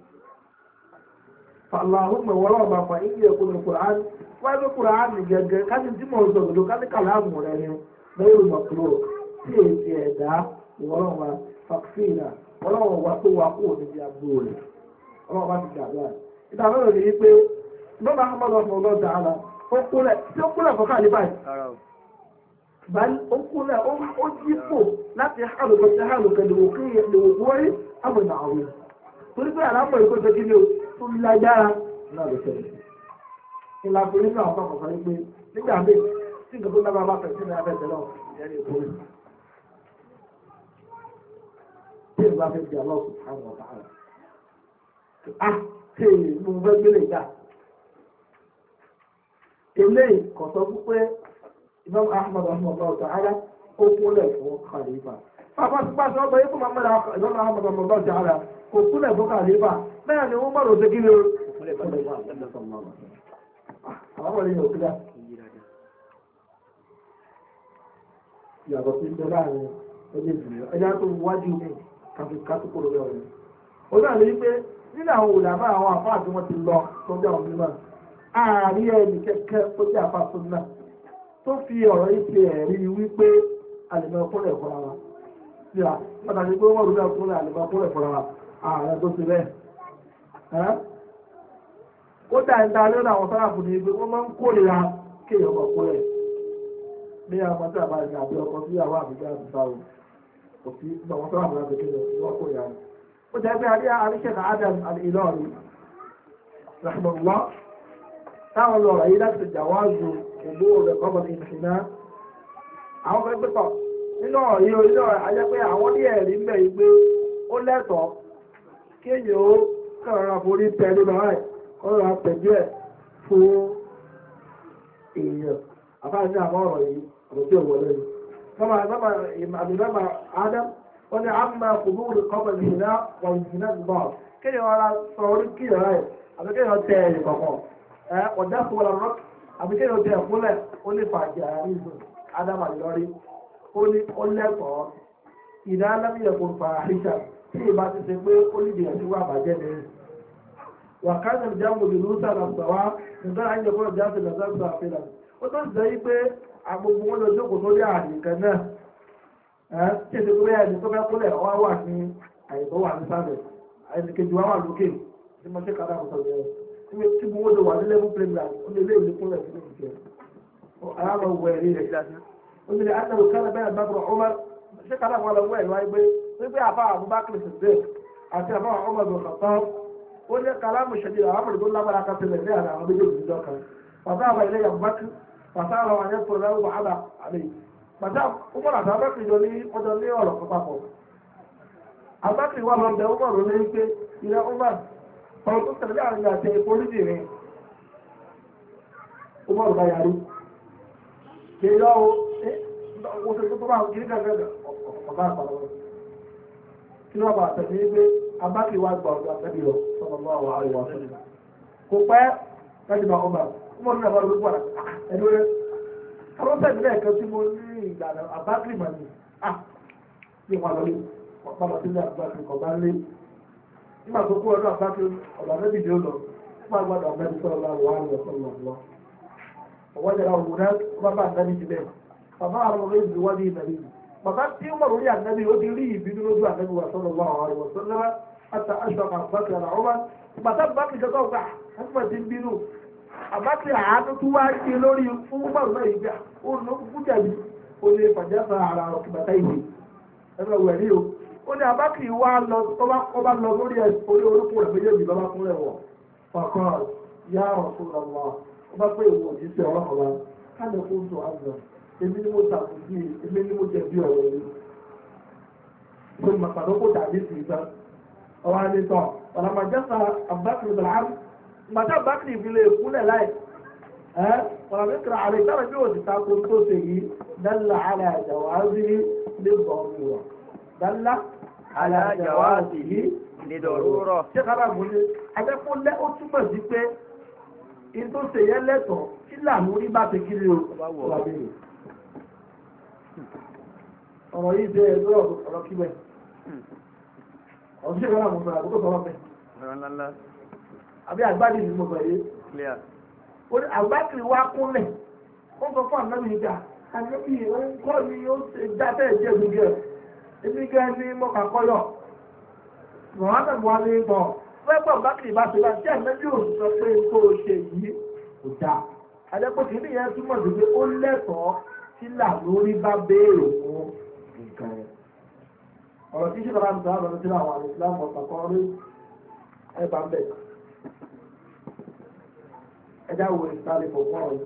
fàlàhùn ìwọlọ́ọ̀bà pa ìdí ẹ̀kọ́ ní kùrán wáyé pé kùrán ní gẹ́gẹ́ kájí tí mo sọ òdò kájí kàlámù rẹ ni lórí mọ̀kúrò tí èsì ẹ̀dá ìwọlọ́ọ̀bà fàkfìnà ọlọ́wọ́ tó wà kúrò níbi àbúrò rẹ̀ ọlọ́wọ́ bá ti gbàgbà ìdàmẹ́rẹ̀ ni wípé lọ́nà ahmadu ọ̀sán dáhàlà ó kúnlẹ̀ fọ́ká ní báyìí báyìí ó kúnlẹ̀ ó jípò láti hálùkẹ́ lèwòkúwọ́rí àmọ̀nà àwọn torí pé àlámọ̀ ìkó ṣe kí ni ó tó lágbára náà lè ṣẹlẹ̀ ìlàpò nínú àwọn ọmọ kan pé nígbà míì tí nǹkan tó lábàá bá fẹ̀ sínú abẹ́tẹ̀ náà ìyẹn ní ìkórè tí ìgbà fẹ́ di àwọn ọ̀sán ọ̀tá mo fẹ́ gbélé ìjà eléyìí kò sọ fún pé Imam Ahmad rahimahullah ta'ala ó kúnlẹ̀ fún khalifa pápá tí pàṣẹ ọgbà yìí fún Imam Ahmad rahimahullah ta'ala kò kúnlẹ̀ fún khalifa bẹ́ẹ̀ ni wọ́n mọ̀rọ̀ ṣe kí ni o àwọn ọmọdé yóò kíra ìyàtọ̀ sí ìjọ láàrin ẹgbẹ́ ìjìnlẹ̀ ẹjá tó wájú mi kàfikàtúkò lórí ọ̀rẹ́ ó dà ní pé nínú àwọn òlàmọ́ àwọn àfáà tí wọ́n ti lọ tó jẹ́ àwọn mímọ́ ààrí ẹni kẹ́kẹ́ tó jẹ́ àfáà tó náà tó fi ọ̀rọ̀ yìí ṣe ẹ̀rí wípé àlèmọ̀ ọkùnrin ẹ̀fọ́ ara sí à pàtàkì pé wọ́n rúdà ọkùnrin àlèmọ̀ ọkùnrin ẹ̀fọ́ ara ààrẹ tó ti bẹ́ẹ̀ ó dà ń darí ọ̀nà àwọn sáráàfù ní ibi wọ́n máa ń kórìíra kéèyàn ọmọ ọkùnrin ní àwọn tí a bá rí àbí ọkọ sí àwọn àbíjá àti sáwọ òfin ìgbà wọn sáráàfù láti kéèyàn wọ́n kórìíra ó jẹ́ pé àríṣẹ́ka Adam al-Ilori rahimahullah táwọn lọ ràyí láti jàwáàzù ìlú rẹ̀ kọ́bọ̀ ní ìṣìná àwọn fẹ́ pẹ́tọ̀ nínú ọ̀rí orílẹ̀ ayẹ́ pé àwọn ní ẹ̀rí ń bẹ̀ yí pé ó lẹ́tọ̀ọ́ kí èyàn ó kọ̀ọ̀rọ̀ forí tẹ̀lé lọ rẹ̀ kọ́rọ̀ àpẹ̀jú ẹ̀ fún èèyàn àbáyé àwọn ọ̀rọ̀ yìí ọ̀rọ̀ tí ò wọlé ni àmì Adam wọ́n ní àmà kùdúrù kọ́bọ̀ ìṣìná wọ̀ ìṣìná gbọ́ kéèyàn ọ̀rá sọ orí kíyàn rẹ̀ àbí kéèyàn tẹ ẹ̀yìn kọ̀kọ̀ ọ̀dá fún wọn rọ́k àbí kéèyàn tẹ ẹ̀kúnlẹ̀ ó lè fàájì àárín ìlú Adam àlọ́rí ó ní ó lẹ́kọ̀ọ́ ìdá alámìyẹ̀kùn fàáhíṣà tí ìbá ti ṣe pé ó lè dìyàn tí wà bàjẹ́ ní wà káàkiri ìjáwó ìlú sára sọ̀wá nígbà àyẹ̀kọ́ ìjáde lọ́sọ̀rọ̀ àfihàn ó tó ń sẹ́ pé agbègbè wọn lọ jókòó sórí àárín kan náà tí èdè tó bẹ́ẹ̀ ní tó fẹ́ kúlẹ̀ ọwá wà ní àyẹ̀kọ́ wà ní sábẹ̀ àyẹ̀kọ́ kejì wà lókè tí mo ṣe kàdá àkọsọ yẹn tí mo wọ́n lọ wà ní level playground ó lè léèlé kúlẹ̀ sí ìjẹ́ aláwọ̀ wẹ̀ rí rẹ̀ ó lè àtàwọn kálẹ̀ bẹ́ẹ̀ bá bọ̀ ọmọ ṣe kàdá àwọn ọlọ́wọ́ ẹ̀ wáyé pé àfa Abubakar Siddiq àti àfa ọmọ ìgbọ̀n kọ̀tọ́ ó ní kàlámù ṣẹ̀dí àwọn àmọ̀lẹ́ tó lágbára kan tẹ̀lé ní àwọn méjèèjì ìjọ kan pàtó àwọn ilé Abubakar pàtó àwọn àyẹ̀kọ́ lẹ́wọ̀ wàhálà àlè pàtó ọmọ àti Abubakar jọ ní ọjọ́ ní ọ̀rọ̀ papọ̀ Abubakar wà lọ́dẹ ọmọ rẹ̀ lé pé ilẹ̀ ọmọ ọ̀rọ̀ tó tẹ̀lé àrùn àti ìforíjì rẹ̀ ọmọ rẹ̀ bá yarí kì í lọ o ṣe tó bá kiri gàgàgà ọ̀gá àpàlọ́ kí ló bá tẹ̀lé pé Abubakar wà gbà ọ̀gá tẹ̀lé lọ sọ́nà àwọn àríwá sọ́nà kò pẹ́ láti bá ọmọ ní àwọn olùkọ́ padà ẹnu rẹ̀ àwọn sẹ́yìn lẹ́ẹ̀kan tí mo ní ìlànà Abubakar mà ní ní wọn lọ padà sílẹ̀ Abubakar kọ̀ bá lé nígbà tó kú ọdún Abubakar ọ̀dọ̀ mẹ́bí ni ó lọ nígbà gbọ́dọ̀ mẹ́bí sọ̀rọ̀ láwọ̀ àríwá sọ́nà lọ ọwọ́ jẹ́ àwọn òwúrẹ́ wọ́n bá àdáni jùlẹ̀ bàbá àwọn ọmọ ìlú wọ́n ní ìbẹ̀rẹ̀ yìí bàbá tí ó mọ̀rọ̀ orí àdáni ó ti rí ìbínú lójú àdáni wà sọ́nà láwọ̀ àríwá sọ́nà àti aṣọ àbúbákì àrà ọmọ bàtà bàbákì jẹ́kọ̀ ọ̀gá ẹ̀fọ́ ti ń bínú àbákì àánú tó wá ṣe lórí fún mọ̀rọ̀ náà ìgbà ó ló kú jẹ̀bi ó lè fàjẹ́fà ara ọ̀kì bàtà ìwé ẹ̀fọ́ wẹ̀ rí o ó ní àbákì wá lọ tó bá lọ lórí orúkún rẹ̀ méjèèjì lọ́ba fún rẹ̀ wọ̀ fọ̀kàn yá ọ̀sùn lọ́wọ́ ó bá pé ìwò òjíṣẹ́ ọlọ́kọ̀ọ́lá káàdì fún tó àgbà èmi ni mo ṣàkóso èmi ni mo jẹ̀bi ọ̀rọ̀ yìí tó ní màpàdé kó tàbí sí ìgbà ọwọ́ adé tán ọ̀làmàjẹ́sà abubakar bàlám màtá abubakar ìfilẹ̀ ìkúlẹ̀ láì ọ̀làmẹ́kìrà àlẹ́ ìtàrà bí òsì tako tó ṣe yìí dálà àlẹ́ àjàwárí lè bọ̀ ọ̀rọ̀ dálà àlẹ́ àjàwárí lè dọ̀rọ̀ ṣé kára mú ní adẹ́kúnlẹ̀ ó túmọ̀ sí pé ìtò ṣe yẹ lẹ́tọ̀ọ́ tí làmú rí bá ti kiri o ọ̀rọ̀ yìí ṣe ẹgbẹ́ ọ̀rọ̀ kíwẹ̀ ọ̀rọ̀ ṣe ìrọ̀lá mọ̀ sọ̀rọ̀ àbúkọ̀ sọ̀rọ̀ fẹ́ àbí àgbádìí ni mo sọ yé àgbákiri wá kúnlẹ̀ ó sọ fún ànábì ìjà ànábì òun kọ́ ni ó ṣe dábẹ́ ẹ̀jẹ̀ gbígbẹ́ ẹbí gẹ́ ní mọ́kàkọ́yọ̀ mohammed wà ní ìbọn fẹ́gbọ́n àgbákiri bá ṣe láti ànábì ò sọ pé tó ṣe yìí kò dáa àdẹ́pọ̀ kì í nìyẹn túmọ̀ sí pé ó lẹ́tọ̀ọ́ tí làlórí bá béèrè fún nǹkan yẹn ọ̀rọ̀ tí ṣèkọ̀rọ̀ àmì sọ̀rọ̀ lọ́dún tí àwọn àmì ìsìlámù ọ̀pàkọ́ rí ẹ̀bà ń bẹ̀ ẹjá wo ìsìlámù fún ọ̀rọ̀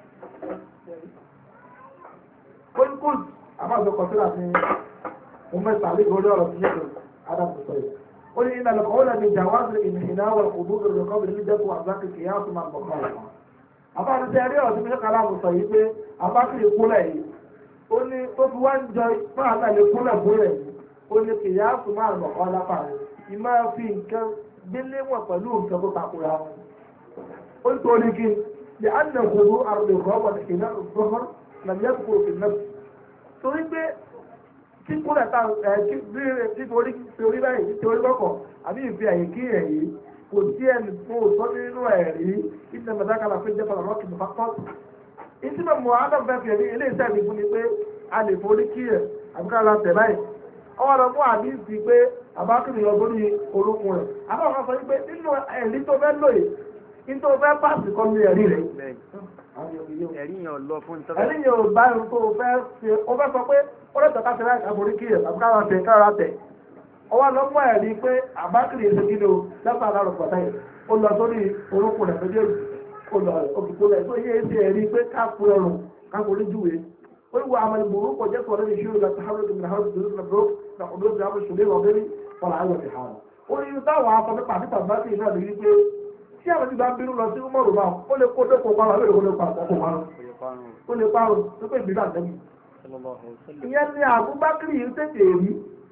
kóńkóń àbájọ kọ̀sílà ní ọmọ ìsàlẹ̀ ìgbòrí ọ̀rọ̀ tí ṣèkọ̀rọ̀ adamu sọ yìí ó ní ìlànà kọ̀wé náà ní jàwáàzì ìmìnira wà kùdú lórí kọ́bìnrin ní jẹ́kù àzákì kìí á tún máa bọ̀ kọ́ ọ̀rọ̀ àbájọ tí a rí ọ̀rọ̀ tí ṣèkọ̀rọ̀ àmì sọ yìí pé àbákìrì kúlẹ̀ yìí ó ní tó fi wá ń jọ máa náà lè kúlẹ̀ kúlẹ̀ yìí ó ní kìí á tún máa bọ̀ kọ́ lápá rẹ̀ ìmọ̀ fi nǹkan gbélé wọn pẹ̀lú nǹkan tó takura wọn ó ń torí kí lè á nà kúrú àrùn ìkọ́ wọn ìkìlẹ̀ ìgbọ́fọ́ làmìyẹ́ kúrò fi náà torí pé kíkúrẹ̀ ta títorí báyìí títorí lọ́kọ̀ àbí ìfi àyè kí ẹ̀yí kò sí ẹni fún òtọ́ nínú ẹ̀rí ìdílé mẹ́tàkàlà fún ìjẹ́pà lọ́kì nípa kọ́ọ̀tù. ìtumọ̀ mọ̀ adam fẹ́ fi ẹ̀rí ilé iṣẹ́ mi fún ni pé a lè forí kí ẹ̀ àbúkàlà tẹ̀ báyìí. ọwọ́ lọ mú àdínsì pé àbákùnrin lọ sórí orúkún rẹ̀. àbáwọn sọ pé nínú ẹ̀rí tó fẹ́ lòye ní tó fẹ́ pàṣẹ kọ́ ní ẹ̀rí rẹ̀. ẹ̀rí yẹn lọ fún ìtọ́jú. ẹ̀rí yẹn ò bá irun tó fẹ́ ṣe ó fẹ́ sọ pé ó lè tọ́ka sí láì àforí kí ẹ̀ àbúkàlà tẹ̀ kára tẹ̀. ọwọ́ lọ mú ẹ̀rí pé àbákùnrin èso kí ni o lẹ́pàá àlárò pàtà yìí ó lọ sórí orúkún rẹ̀ méjèèjì ó lọ òkùnkùn rẹ̀ tó yé ṣe ẹ̀rí pé káàkiri ọrùn káàkiri júwe ó wọ àwọn ìgbòho kò jẹ́ sọ̀rọ̀ ní ìṣirò láti hàrù ìgbìmọ̀ hàrù ìgbìmọ̀ náà bro na ọdún ìgbà àwọn ìṣòlè wọn bẹ́ẹ̀ fọlá ayọ̀ ti hàrù. ó ní táwọn afọ nípa nípa báńkì náà lè rí pé tí àwọn ti bá ń bínú lọ sí mọ́rù bá ó lè kó dẹ́kun parọ́ àbẹ́rẹ́ ó lè pa àkọ́kọ́ parọ́ ó lè parọ́ tó pé ìgbìmọ̀ àtẹ́bí. ìyẹn ni àbúbákírì yìí tètè rí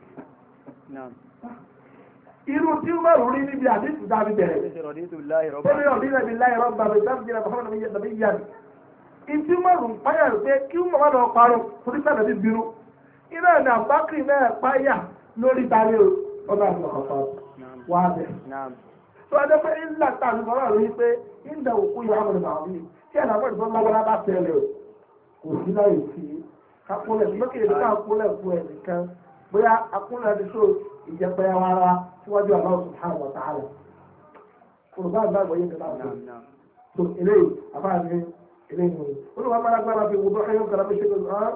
irú tí ó mẹ́rù rí níbi àdínkù dábí bẹ̀rẹ̀. ó ní ọ̀dí nàbí láì rọ́bà rẹ̀ dábí jẹ́ àbúrò nàbí yá ni. ìtí mẹ́rù ń páyà rẹ̀ pé kí wọ́n máa lọ parọ́ torí sẹ́nà bí bínú. iná ní àbákìrì náà páyà lórí tari ọ̀nà àti ọ̀kọ̀ọ̀kọ̀ wá bẹ̀. tó a jẹ́ pé ńlá ta àti sọ̀rọ̀ rí pé ìdá òkú yà á mọ̀ nípa àwọn tí ẹ̀ nàbọ̀ ìfọ́n lágbára bá tẹ̀lé kò sí láyé sí kakúnlẹ̀ lókè nípa akúnlẹ̀ fún ẹ̀ nìkan bóyá akúnlẹ̀ ti so ìjẹpẹ́ ara síwájú Allah subhanahu wa ta'ala. Olùbá àgbàgbọ́ yé nípa àgbà. So eléyìí, àbáàní eléyìí mú. Olùwà máa lágbára fi wùdó ẹyọ kàrà bí ṣe lọ hàn.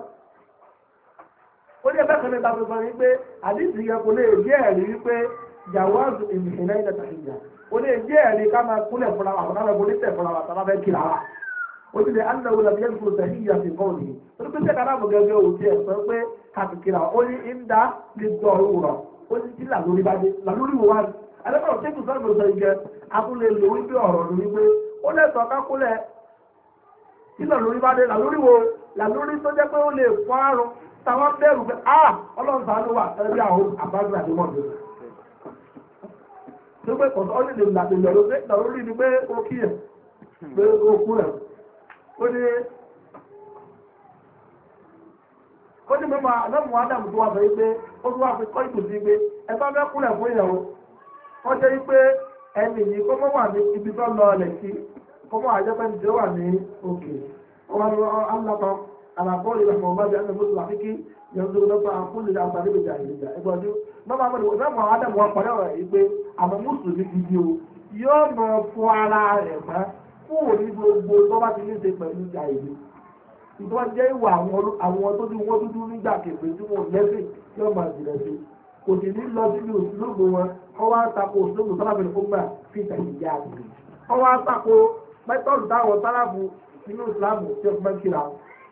Ó ní ẹgbẹ́ kan ní ìtàkùn sọ wípé àdìsí yẹn kò lè jẹ́ ẹ̀rí wípé jàwáàzù ìmìnira ilẹ̀ tàṣíjà. Ó lè jẹ́ ẹ̀rí ká máa kúnlẹ̀ fúnra wa, àbúrò àwọn oníṣẹ́ fúnra wa, tàbá fẹ́ kìlà wa. Ó ti lè anáwó làbí yẹn kúrò tẹ̀sí ìyá fi kọ́ òní. Ó ní pé sẹ́ka náà mọ̀ gẹ́gẹ́ òtí ẹ̀ sọ pé kàkìkìlà ó ní ìdá lè dọ̀ òwúrọ̀. Ó ní tí làlórí bá dé làlórí wo wá ní alẹ́kọ̀ọ́ tí kò sọ́dọ̀ sọ ìjẹ akúlẹ̀ lò wípé ọ̀rọ̀ ló wípé ó lẹ́tọ̀ọ́ kákúlẹ̀ tí làlórí bá dé làlórí wo làlórí tó jẹ́ pé ó lè fọ́ àrùn táwọn bẹ̀rù pé ọlọ́run sàánú wà ẹbí àwọn àbájú àdémọ̀dé tó pé kọ̀ọ̀tọ̀ ó lè làdè lọ́rọ̀ pé làlórí ni pé ó kí ẹ̀ pé ó kú rẹ̀ ó ní mẹ́mọ́ àlọ́mù ádámù tó wà sọ wípé ó tún wà fi kọ́ ìtò sí pé ẹgbẹ́ fẹ́ kúlẹ̀ fún ìyàwó wọ́n jẹ́ wípé ẹni yìí kó mọ́ wà ní ibi tó lọ ọlẹ̀ sí kó mọ́ àjẹpẹ́ ní tí ó wà ní òkè wọ́n lọ alákọ̀ àlàkọ́ ìlànà ọba bí ẹgbẹ́ tó àfikí yẹn tó lọ́pọ̀ àkúlẹ̀ àgbàdo ìjà ìjà ẹgbẹ́ ọdún mẹ́mọ́ ádámù wọn pàdé ọ̀rọ̀ yìí pé àwọn mùsùlùmí gidi o yóò mọ̀ fún ara rẹ̀ mọ́ fún òní gbogbo tó bá ti ní ṣe pẹ̀lú ìjà ìlú ìtọ́ jẹ́ ìwà àwọn tó dún wọ́n dúdú nígbà kèfé tí wọ́n lẹ́sìn yóò máa jìnà sí kò sì ní lọ síbi òṣìlógbò wọn wọ́n wá tako òṣìlógbò sálábìlì fún gbà fi tẹ̀lé ìyá àgbèrè wọ́n wá tako mẹ́tọ́ọ̀dù táwọn sálábù nínú ìsìlámù tí wọ́n máa ń kíra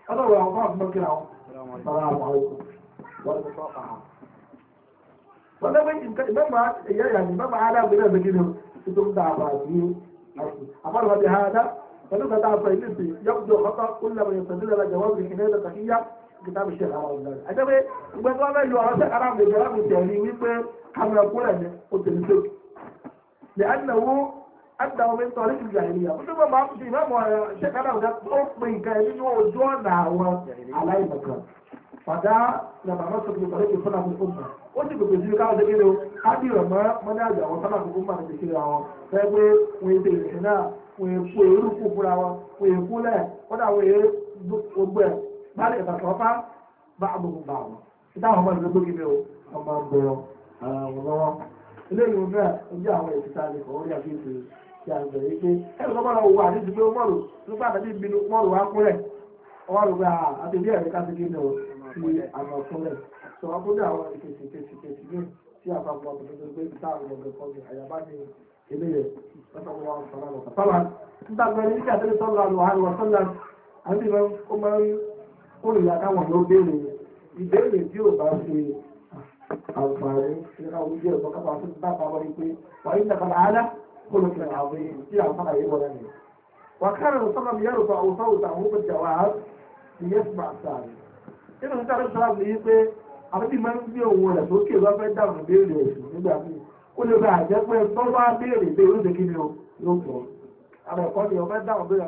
ọlọ́run àwọn fáwọn ọmọ kíra wọn sọ́ra àwọn àìkú wọ́n ti sọ́ àhà. wọ́n lẹ́gbẹ́ ìmọ̀mọ̀ ẹ̀yà ìyàní mọ̀mọ̀ aláàbò náà gbẹ́gẹ́ lọ tó ń da àbà sí àṣù àbálùmọ̀ bí hàdá pẹ̀lú kẹta àpọ̀ ìlú sí yọ́kùdọ̀ ọkọ̀ kúlẹ̀ ìsọ̀dúnlẹ̀ lọ́jọ́ wọ́n fi kìnnìyàn lọ́kàkíyà kìtàbí ṣe àwọn ọ̀gbọ̀n. àjẹ́pẹ́ ìgbẹ́gbẹ́ ọmọ ìlú ọ̀rọ̀ sẹ́kàrà àmì tẹ̀lé wípé kàmìrà kúrẹ̀ ní ó tẹ̀lé tó. لأنه أدى من طريق الجاهلية وثم ما في ما شيخ أنا وده من كان وجونا على مكان فدا لما مسك بطريق السنة من الأمة وجب بيجي كذا كده هذه ما نرجع وسنة من الأمة كده فهو ويبي هنا ويروح فراوا ويقول وده ويبقى بعد التصرف بعضهم بعضا ده هم اللي بيجوا هم والله eléyìí náà ojú àwọn ìfìta lè fọwọ́ ní àfihàn tí a gbẹ̀rẹ̀ wípé ẹ̀rọ tó bá lọ wọ àdéjì pé mọ́rù nípa àtàbí ìbínú mọ́rù wá kúrẹ̀ ọwọ́ rẹ̀ pé àtẹ̀bí ẹ̀rẹ́ káṣíkì ní ti àmọ̀ kúrẹ̀ tó wá kúrẹ̀ àwọn ìfèsì ní tí a fàgbọ́ ọ̀tọ̀ tó gbé ìta àwọn ọmọ ẹ̀kọ́ ní àyàbá ní eléyẹ lọ́sọ̀rọ̀ wọn sọ̀rọ̀ lọ́sọ̀. Fọlá nígbà gbẹ̀rẹ̀ ní kí àtẹ́lẹ́ sọ́lá lọ àrùn ọ̀sọ́lá àbí ó máa ń kórìíra káwọn ló béèrè ìbéèrè tí ò bá ṣe àǹfààní nínú àwùjọ ẹ̀kọ́ kápá tó bá bá wọlé pé wàá yí nàkàlà àádá kó ló kìlọ̀ àwọn èèyàn tí àwọn fàlàyé wọlé ni. wà á kárẹ̀ lọ́sọ́nà mi yẹ́rù fún àwùjọ òtà àwọn òkè jà wàá ní yẹ́sù máa sáàrì. nínú níta ló sọ́nà mi yí pé àwọn tí máa ń gbé òun rẹ̀ sókè wọ́n fẹ́ dáhùn béèrè ẹ̀sùn nígbà míì ó lè bá àjẹ́ pé tó wá béèrè pé ó lè kí ni ó yóò pọ̀. àwọn ẹ̀kọ́ ni ọ̀fẹ́ dáhùn béèrè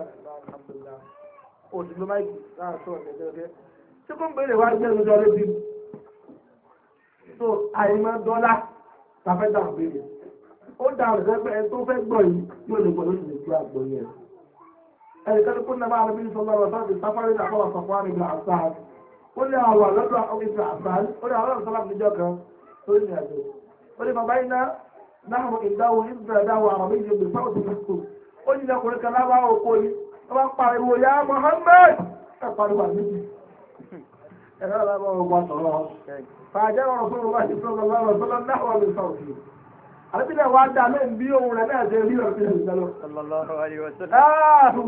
òṣìlú máìkì láàtọ̀ ọ̀dẹ̀dẹ̀ tí kò ń béèrè wá gbé lójọ́ lójú so àìmọ́ dọ́là tàfẹ́ dà béèrè ó dà rẹ̀ pé ẹni tó fẹ́ gbọ́ yìí yóò lè gbọ́ lóṣù lè gbé àgbọ̀ yẹn ẹni kan kó nàbà àrùn bíi sọlá ọ̀rọ̀ sáà ti sáfárì náà kọ́ ọ̀sán fún àrùn àṣà ó ní àwọn àlọ́dọ̀ ìgbà àṣà ó ní àwọn ọ̀rọ̀ sọlá níjọ́ kan tó ní àjò ó ní bàbá iná náà ìdáwó ìgbà ìdáwó àrùn méjì ògbè sáwọ́ tó fi kù ó ní ọkùnrin kan lábá òkú yìí ó bá pariwo ya Muhammad ẹ pariwo àmì ẹ̀rọ alábọ̀ ọgbà sọ̀rọ̀ fàájẹ́ رسول الله صلى الله عليه وسلم نحو من صوته àbílẹ̀ wá dá lóun bí ohun rẹ̀ náà ṣe rí ọ̀sẹ̀ ìṣẹ́lẹ̀ sallallahu alaihi wasallam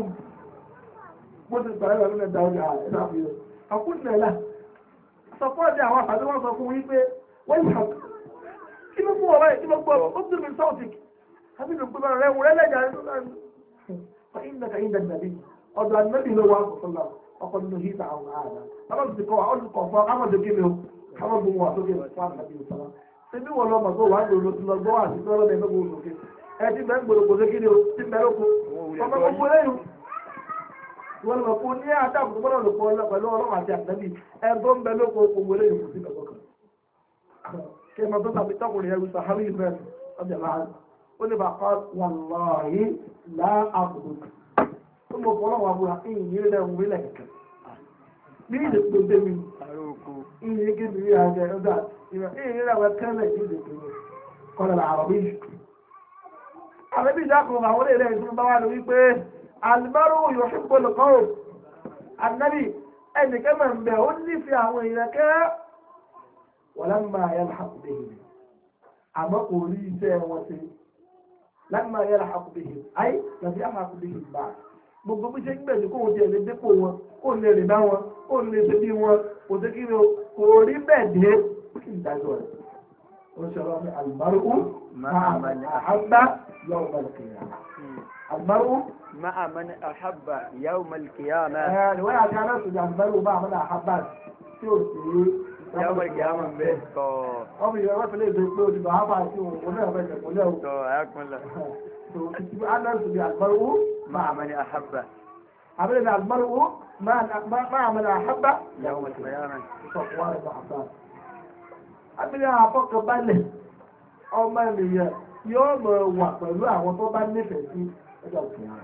mo ti gbàrẹ́ lọ́nà ẹ̀dá ọjà ẹ̀dá àfihàn àkúnnẹ̀ náà sọpọ́ọ̀dì àwọn àpàdé wọn sọ fún wípé wọ́n yà kí ló fún ọ̀rẹ́ kí ló gbọ́ ó tún mi sọ́ọ̀tì àbí ló gbọ́ rẹ̀ wọ́n lẹ́jà rẹ̀ lọ́nà fa ìnàkà ìdà nàbí ọ̀dọ̀ ànábì ló wà sọ̀lá ọkọ̀ nínú híta àwọn ààdá ọlọ́run ti kọ́ wa olùkọ́ fún amọ̀dé kí ni o káwọn gbogbo wà sókè fún ànábì ìsọ̀lá ṣébí wọn lọ́mọ tó wà lòlò tó lọ gbọ́ wà sí tọ́lọ́ lẹ́nu gbogbo òkè ẹ ti bẹ́ẹ̀ gbòdò kò sí kí ni o ti bẹ́ẹ̀ lóko ọmọ gbogbo lẹ́yìn wọ́n lọ fún ní àdàbò tó gbọ́dọ̀ lò pọ̀ pẹ̀lú ọlọ́run àti ànábì ẹ tó ń bẹ lóko gbogbo lẹ́yìn kò sí kankan kí ẹ máa tó tàbí tọkùnrin ẹrù sàhárí ìfẹ́ ọjà láàrín ó ní bàbá wàláhì láàbùdó ó mọ̀ fọ́lọ́ wà búra ìyìn rẹ̀ ń wílẹ̀ kẹ̀kẹ́ bí ìdè tó dé mi ìyìn kí ni àjẹ ọjà ìyìn rẹ̀ wẹ̀ kẹ́lẹ̀ ìdè tó mi kọ́lẹ̀ làárọ̀ àbẹ́bí ìjákùn àwọn olè rẹ̀ ìṣúná bá wà lórí pé alìbárò yóò ṣe gbọ́dọ̀ kọ́ ò ànábì ẹnìkẹ́ mọ̀ ń bẹ̀ ó nífẹ̀ẹ́ àwọn èèyàn kẹ́ wọ́n lẹ́mọ̀ ayẹ́lá àkùbẹ̀yìn àmọ́ kò rí iṣẹ́ wọn sí lẹ́mọ̀ ayẹ́lá àkùbẹ̀yìn ayé lọ́sí àkùbẹ̀yìn bá gbogbo bí ṣe ń gbẹ̀dẹ̀ kó wọn ti ẹ̀lẹ́ dépò wọn kó lè rìn bá wọn kó lè ṣe bí wọn kò sí kí kò rí bẹ́ẹ̀ dé kí n dájọ́ rẹ̀ ó ṣe ọ̀rọ̀ ní alìbárò máa mọ̀ ní àhábá yawm al-qiyamah alìbárò مع من أحب يوم القيامة رواية كانت تجمعوا مع من أحبت يوم القيامة بيسكو أبي يا رب ليه بيقولوا دي بابا شو ولا بيجي ولا تو أكمل أنا المرء مع من أحب عملنا المرء مع من أحب يوم القيامة صفوان بن عفان عملنا فوق بالله أو ما لي يوم وقت لا هو طبعا نفسي أجل القيامة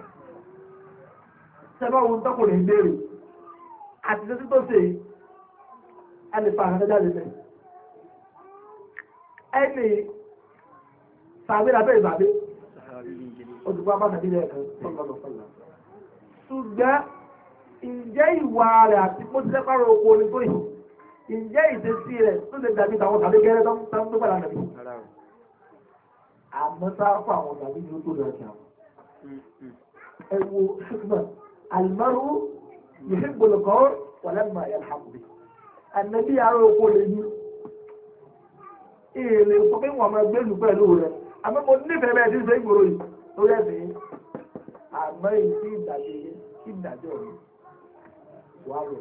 sẹ́bá ohun tọ́kùnrin ìbéèrè àti títí tó ṣe a lè fa àkàtà jáde lẹ́ ẹni sàbíra bẹ́ẹ̀ ìbàdé òdùgbò abáṣàbí rẹ̀ kan sọ́lọ́lọ́ sọ́lọ́ ṣùgbọ́n ǹjẹ́ ìwà rẹ̀ àti pọ́ sílẹ̀ pàrọ̀ oko orin tó yìí ǹjẹ́ ìṣesí rẹ̀ tó lè dàbí tàwọn tàbí gẹ́rẹ́ tó ń tó padà nàbí àmọ́ sáà fún àwọn tàbí ní ó tó lọ sí àwọn ẹ̀wọ̀ ṣùgbọ́n المرء يحب القول ولما يلحق به النبي àròkọ lè ní èlé sọ pé wọ́n máa gbẹ́lú pẹ̀lú rẹ̀ àmọ́ mo nífẹ̀ẹ́ bẹ́ẹ̀ tí ń ṣe ìgboro yìí lórí ẹ̀sìn yìí àmọ́ ìdí ìdájọ́ mi wà lọ.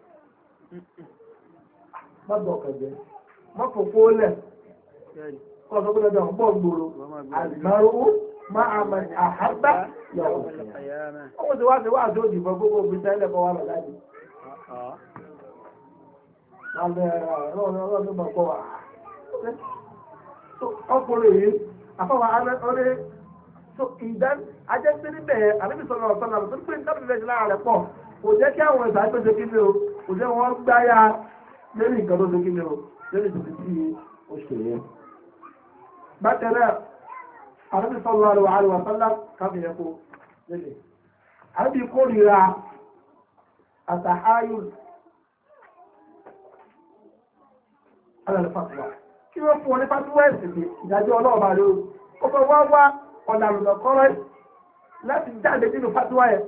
má dọ̀kàn jẹ́ má fòkó lẹ̀ kọ́ sọ pé dandan ń bọ̀ gbòòrò àgbàrú má àmà àhábà yàwó. ọmọ tí wàá ti wá àti òdìbò gbogbo òbí tẹ́lẹ̀ kọ́ wà lọ láti. ọlọ́run bá kọ́ wa. ọkùnrin yìí àfọwọ́ ọ̀rẹ́ so ìdán ajẹ́sí níbẹ̀ àbíbi sọ̀rọ̀ ọ̀sán àbùsọ̀ nípa ìtàbí ìrẹsì lára rẹ̀ pọ̀ kò jẹ́ kí àwọn ìgbà tó ṣe kí ni o kò jẹ́ wọ́n gbáyà lórí nǹkan tó ṣe kí ni o lórí ìtòkì tí ó ṣe yẹn. bákan náà àbíbi sọ̀rọ̀ àlùwà sọ́lá káfíń kó lélẹ̀ àbíbi kórìíra àtàháyù alàlùfàtúwà kí wọ́n fún ọ ní fàtúwà ẹ̀sìn ìdájọ́ ọlọ́ọ̀bà rẹ̀ o kò fẹ́ wá ọ̀nà àrùnàkọ́rọ́ láti jáde nínú fàtíwá ẹ̀.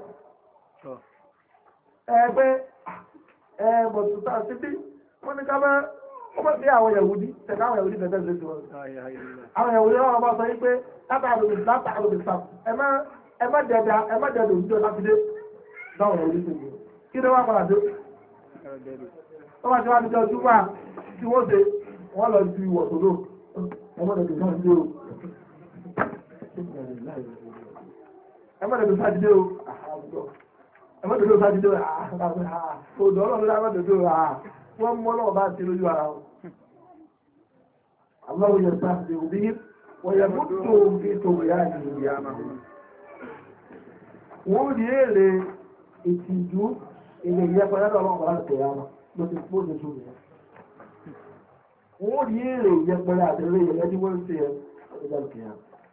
ẹgbẹ́ bọ̀tùtà sí bí wọ́n ní ká mọ́ ọmọ sí àwọn Yahudi tẹ̀lé àwọn Yahudi tẹ̀lé sí wọn. àwọn Yahudi náà bá sọ wípé látàlùbí sàp ẹ má dẹ̀dà òjò láti dé láwọn Yahudi tẹ̀lé. kí ni wọ́n padà dé? wọ́n bá ti wá níjọ́ túmọ̀ tí wọ́n ṣe wọ́n lọ ju ìwọ̀ tó lò ẹgbẹ́ dẹ̀dẹ̀ náà dé o. ẹmọ́dẹ̀dọ̀ sájídé o ẹmọ́dẹ̀dọ̀ sájídé o òdò ọlọ́run lámọ́dẹ̀dọ̀ wọ́n mọ́ náà bá ti lójú ara wọn aláwọ̀ yẹn sájídé òbí wọ́n yẹ mú tó fi tó wìyá ní ìyá wọ́n rí èrè ìtìjú ilé ìyẹ́pọ̀ yẹ́dọ̀ ọlọ́run bá láti tẹ̀yà wọn ló ti pọ́ ní tó wìyá wọ́n rí èrè ìyẹ́pọ̀ yẹ́ àtẹ̀lé ìyẹ́dí wọ́n ń ṣe ẹ̀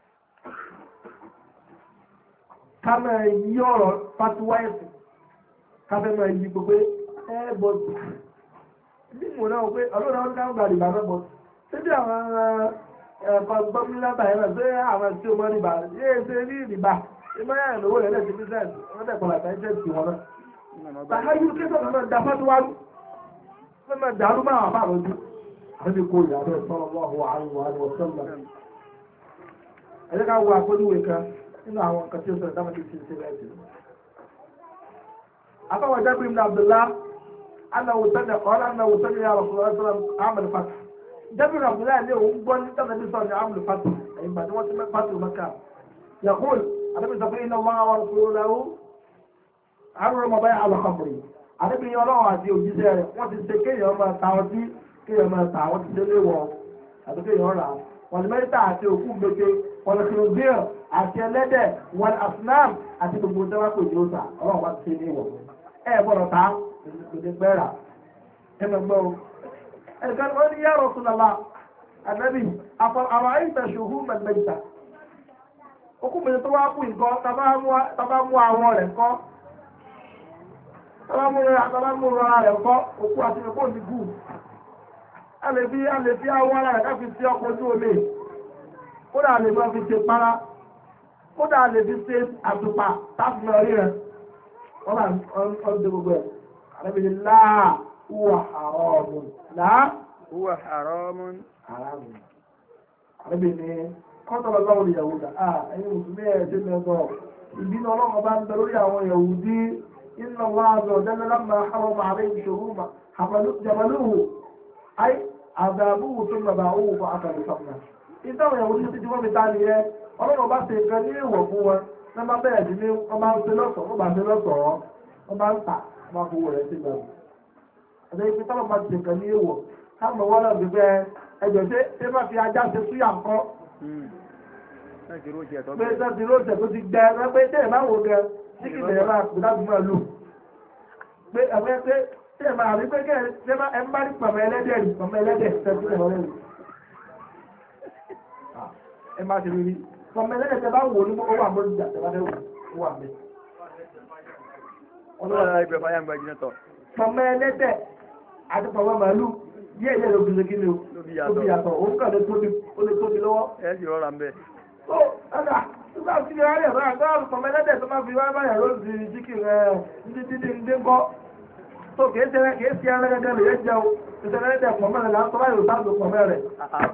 kama yí ọ̀rọ̀ fatiwa ẹ̀sìn káfẹ́ máa yí gbogbo bọ́ọ̀tù bí mo náà pé ọlọ́run àwọn dáhùn gbàdì bàbá bọ́ọ̀tù síbi àwọn gbọ́mílábà yẹn náà ṣé àwọn tí o mọ rìbá yéé ṣe rí rìbá ìmọ̀ yẹn lówó rẹ̀ lẹ́sìn bísẹ̀sì wọ́n tẹ̀ kọ́lá tẹ̀ ṣẹ́ẹ̀sì wọn náà. bàbá yìí kí sọ̀rọ̀ náà da fatiwa rú wọ́n máa dàrú máa wà fà lójú àbí kò yà bẹ́ẹ̀ sọ̀rọ̀ lọ́wọ́ àwọn sọ́lá nínú àwọn nǹkan tí ó sọ̀rọ̀ dámọ̀ tí ó ṣe bẹ́ẹ̀ sí. afọwọ́ Jabir ibn Abdullah anáwó sẹ́dẹ̀ ọ̀rọ̀ anáwó sẹ́dẹ̀ yà Rasulullah sọ́lá àmàlù fàtì. Jabir ibn Abdullah ní òun gbọ́ ní tẹ́lẹ̀ bí sọ̀rọ̀ ní àmàlù fàtì ẹ̀yìn bàtí wọ́n ti fàtì Mẹ́kà. yaqul àdébí sọ pé iná wọn àwọn Rasululahu àrùn ọmọ báyà alọ́kọ̀mùrì. àdébí yẹn ọlọ́run àti òjíṣẹ́ rẹ̀ wọ́n ti ṣe kéèyàn máa ta ọtí kéèyàn máa ta wọ́n ti ṣe léwọ̀ àti kéèyàn rà wọ́n ti mẹ́ta àti òkú gbèké wọ́n ti fi bíọ̀ àti ẹlẹ́dẹ̀ wọn asnam àti gbogbo tẹ́wà pè ní òsà ọlọ́run bá ti ṣe ní ìwọ̀ ẹ gbọ́dọ̀ ta ìdè pẹ́rà ẹnu gbọ́ ẹ̀ka ó ní ya Rasulullah ànábì àwọn àìsàn ṣòhú mẹ́lẹ́ta okùnrin tó wá kú nǹkan tàbá mú àwọn rẹ̀ kọ́ tàbá mú rọra rẹ̀ kọ́ òkú àti ẹ̀kọ́ ní gùn a lè fi àwọn ara rẹ̀ ká fi sí ọkọ̀ ojú omi kódà lè máa fi ṣe para kódà lè fi ṣe àtùpà táàfin orí rẹ̀ wọ́n bá ń dé gbogbo ẹ̀ àrẹ́bìnrin láà wúwà haramun láà wúwà haramun àrẹ́bìnrin kọ́tọ̀lọ́ lọ́wọ́ ní Yahuda ẹ̀yìn mùsùlùmí ẹ̀ ṣe mẹ́gbọ́ ìbínú ọlọ́run bá ń bẹ lórí àwọn Yahudi inna Allah azza wa jalla lamma harama alayhi shuhuma jamaluhu ay azabuhu thumma ba'uhu fa akalu samna ìtàwọn Yahudi ti wọ́n mi ta nìyẹn ọlọ́run bá ṣe nǹkan ní ìwọ̀ fún wọn ní wọ́n bẹ̀rẹ̀ sí ní wọ́n máa ń ṣe lọ́sọ̀ọ́ wọ́n bá ṣe lọ́sọ̀ọ́ wọ́n máa ń tà wọ́n máa fowó rẹ̀ sí gbàgbọ́. ẹ̀sẹ̀ ìpín tọ́lọ̀ bá ṣe nǹkan ní ìwọ̀ káàmù wọ́n náà gbígbẹ́ ẹjọ́ ṣé má fi ajá ṣe súyà ńkọ́. pé sẹ́ẹ̀tì róòtẹ̀ tó ti gbẹ ẹ pé tẹ́ ẹ̀ máa wò gẹ tí kì í tẹ̀yẹ̀ máa pè láti máa lò. pé ẹ̀fẹ́ pé tẹ́ ẹ̀ máa rí pé kẹ́ ẹ má rí pọ̀mọ ẹlẹ́dẹ̀ rí pọ̀mọ ẹlẹ́dẹ̀ tẹ́tí ẹ̀ lọ́rẹ́ rí. ẹ má ti rí rí pọ̀mọ ẹlẹ́dẹ̀ tẹ́ bá wò ní owó àmọ́ ìjà tẹ́ bá fẹ́ wò àmì. pọ̀mọ ẹlẹ́dẹ̀ àti pọ̀mọ màálù díẹ̀ díẹ̀ ló fi ṣe kí ni o ló fi yàtọ̀ òun kàn lè tóbi lọ́wọ́. ẹ sì rọra ń bẹ. tó ẹ̀dà nígbà tí ìrìn àárẹ̀ bá àgbà pọ̀mọ ẹlẹ́dẹ̀ tó máa fi wá báyà ló ti jíkì rẹ̀ ní dídí ń dé ńkọ́ tó so kìí ṣe ẹran gẹ́gẹ́ lè yẹ jẹun ìṣẹ̀lẹ̀ ẹ̀dẹ̀ pọ̀ mẹ́rin là ń sọ báyìí ò sáàdù pọ̀ mẹ́rin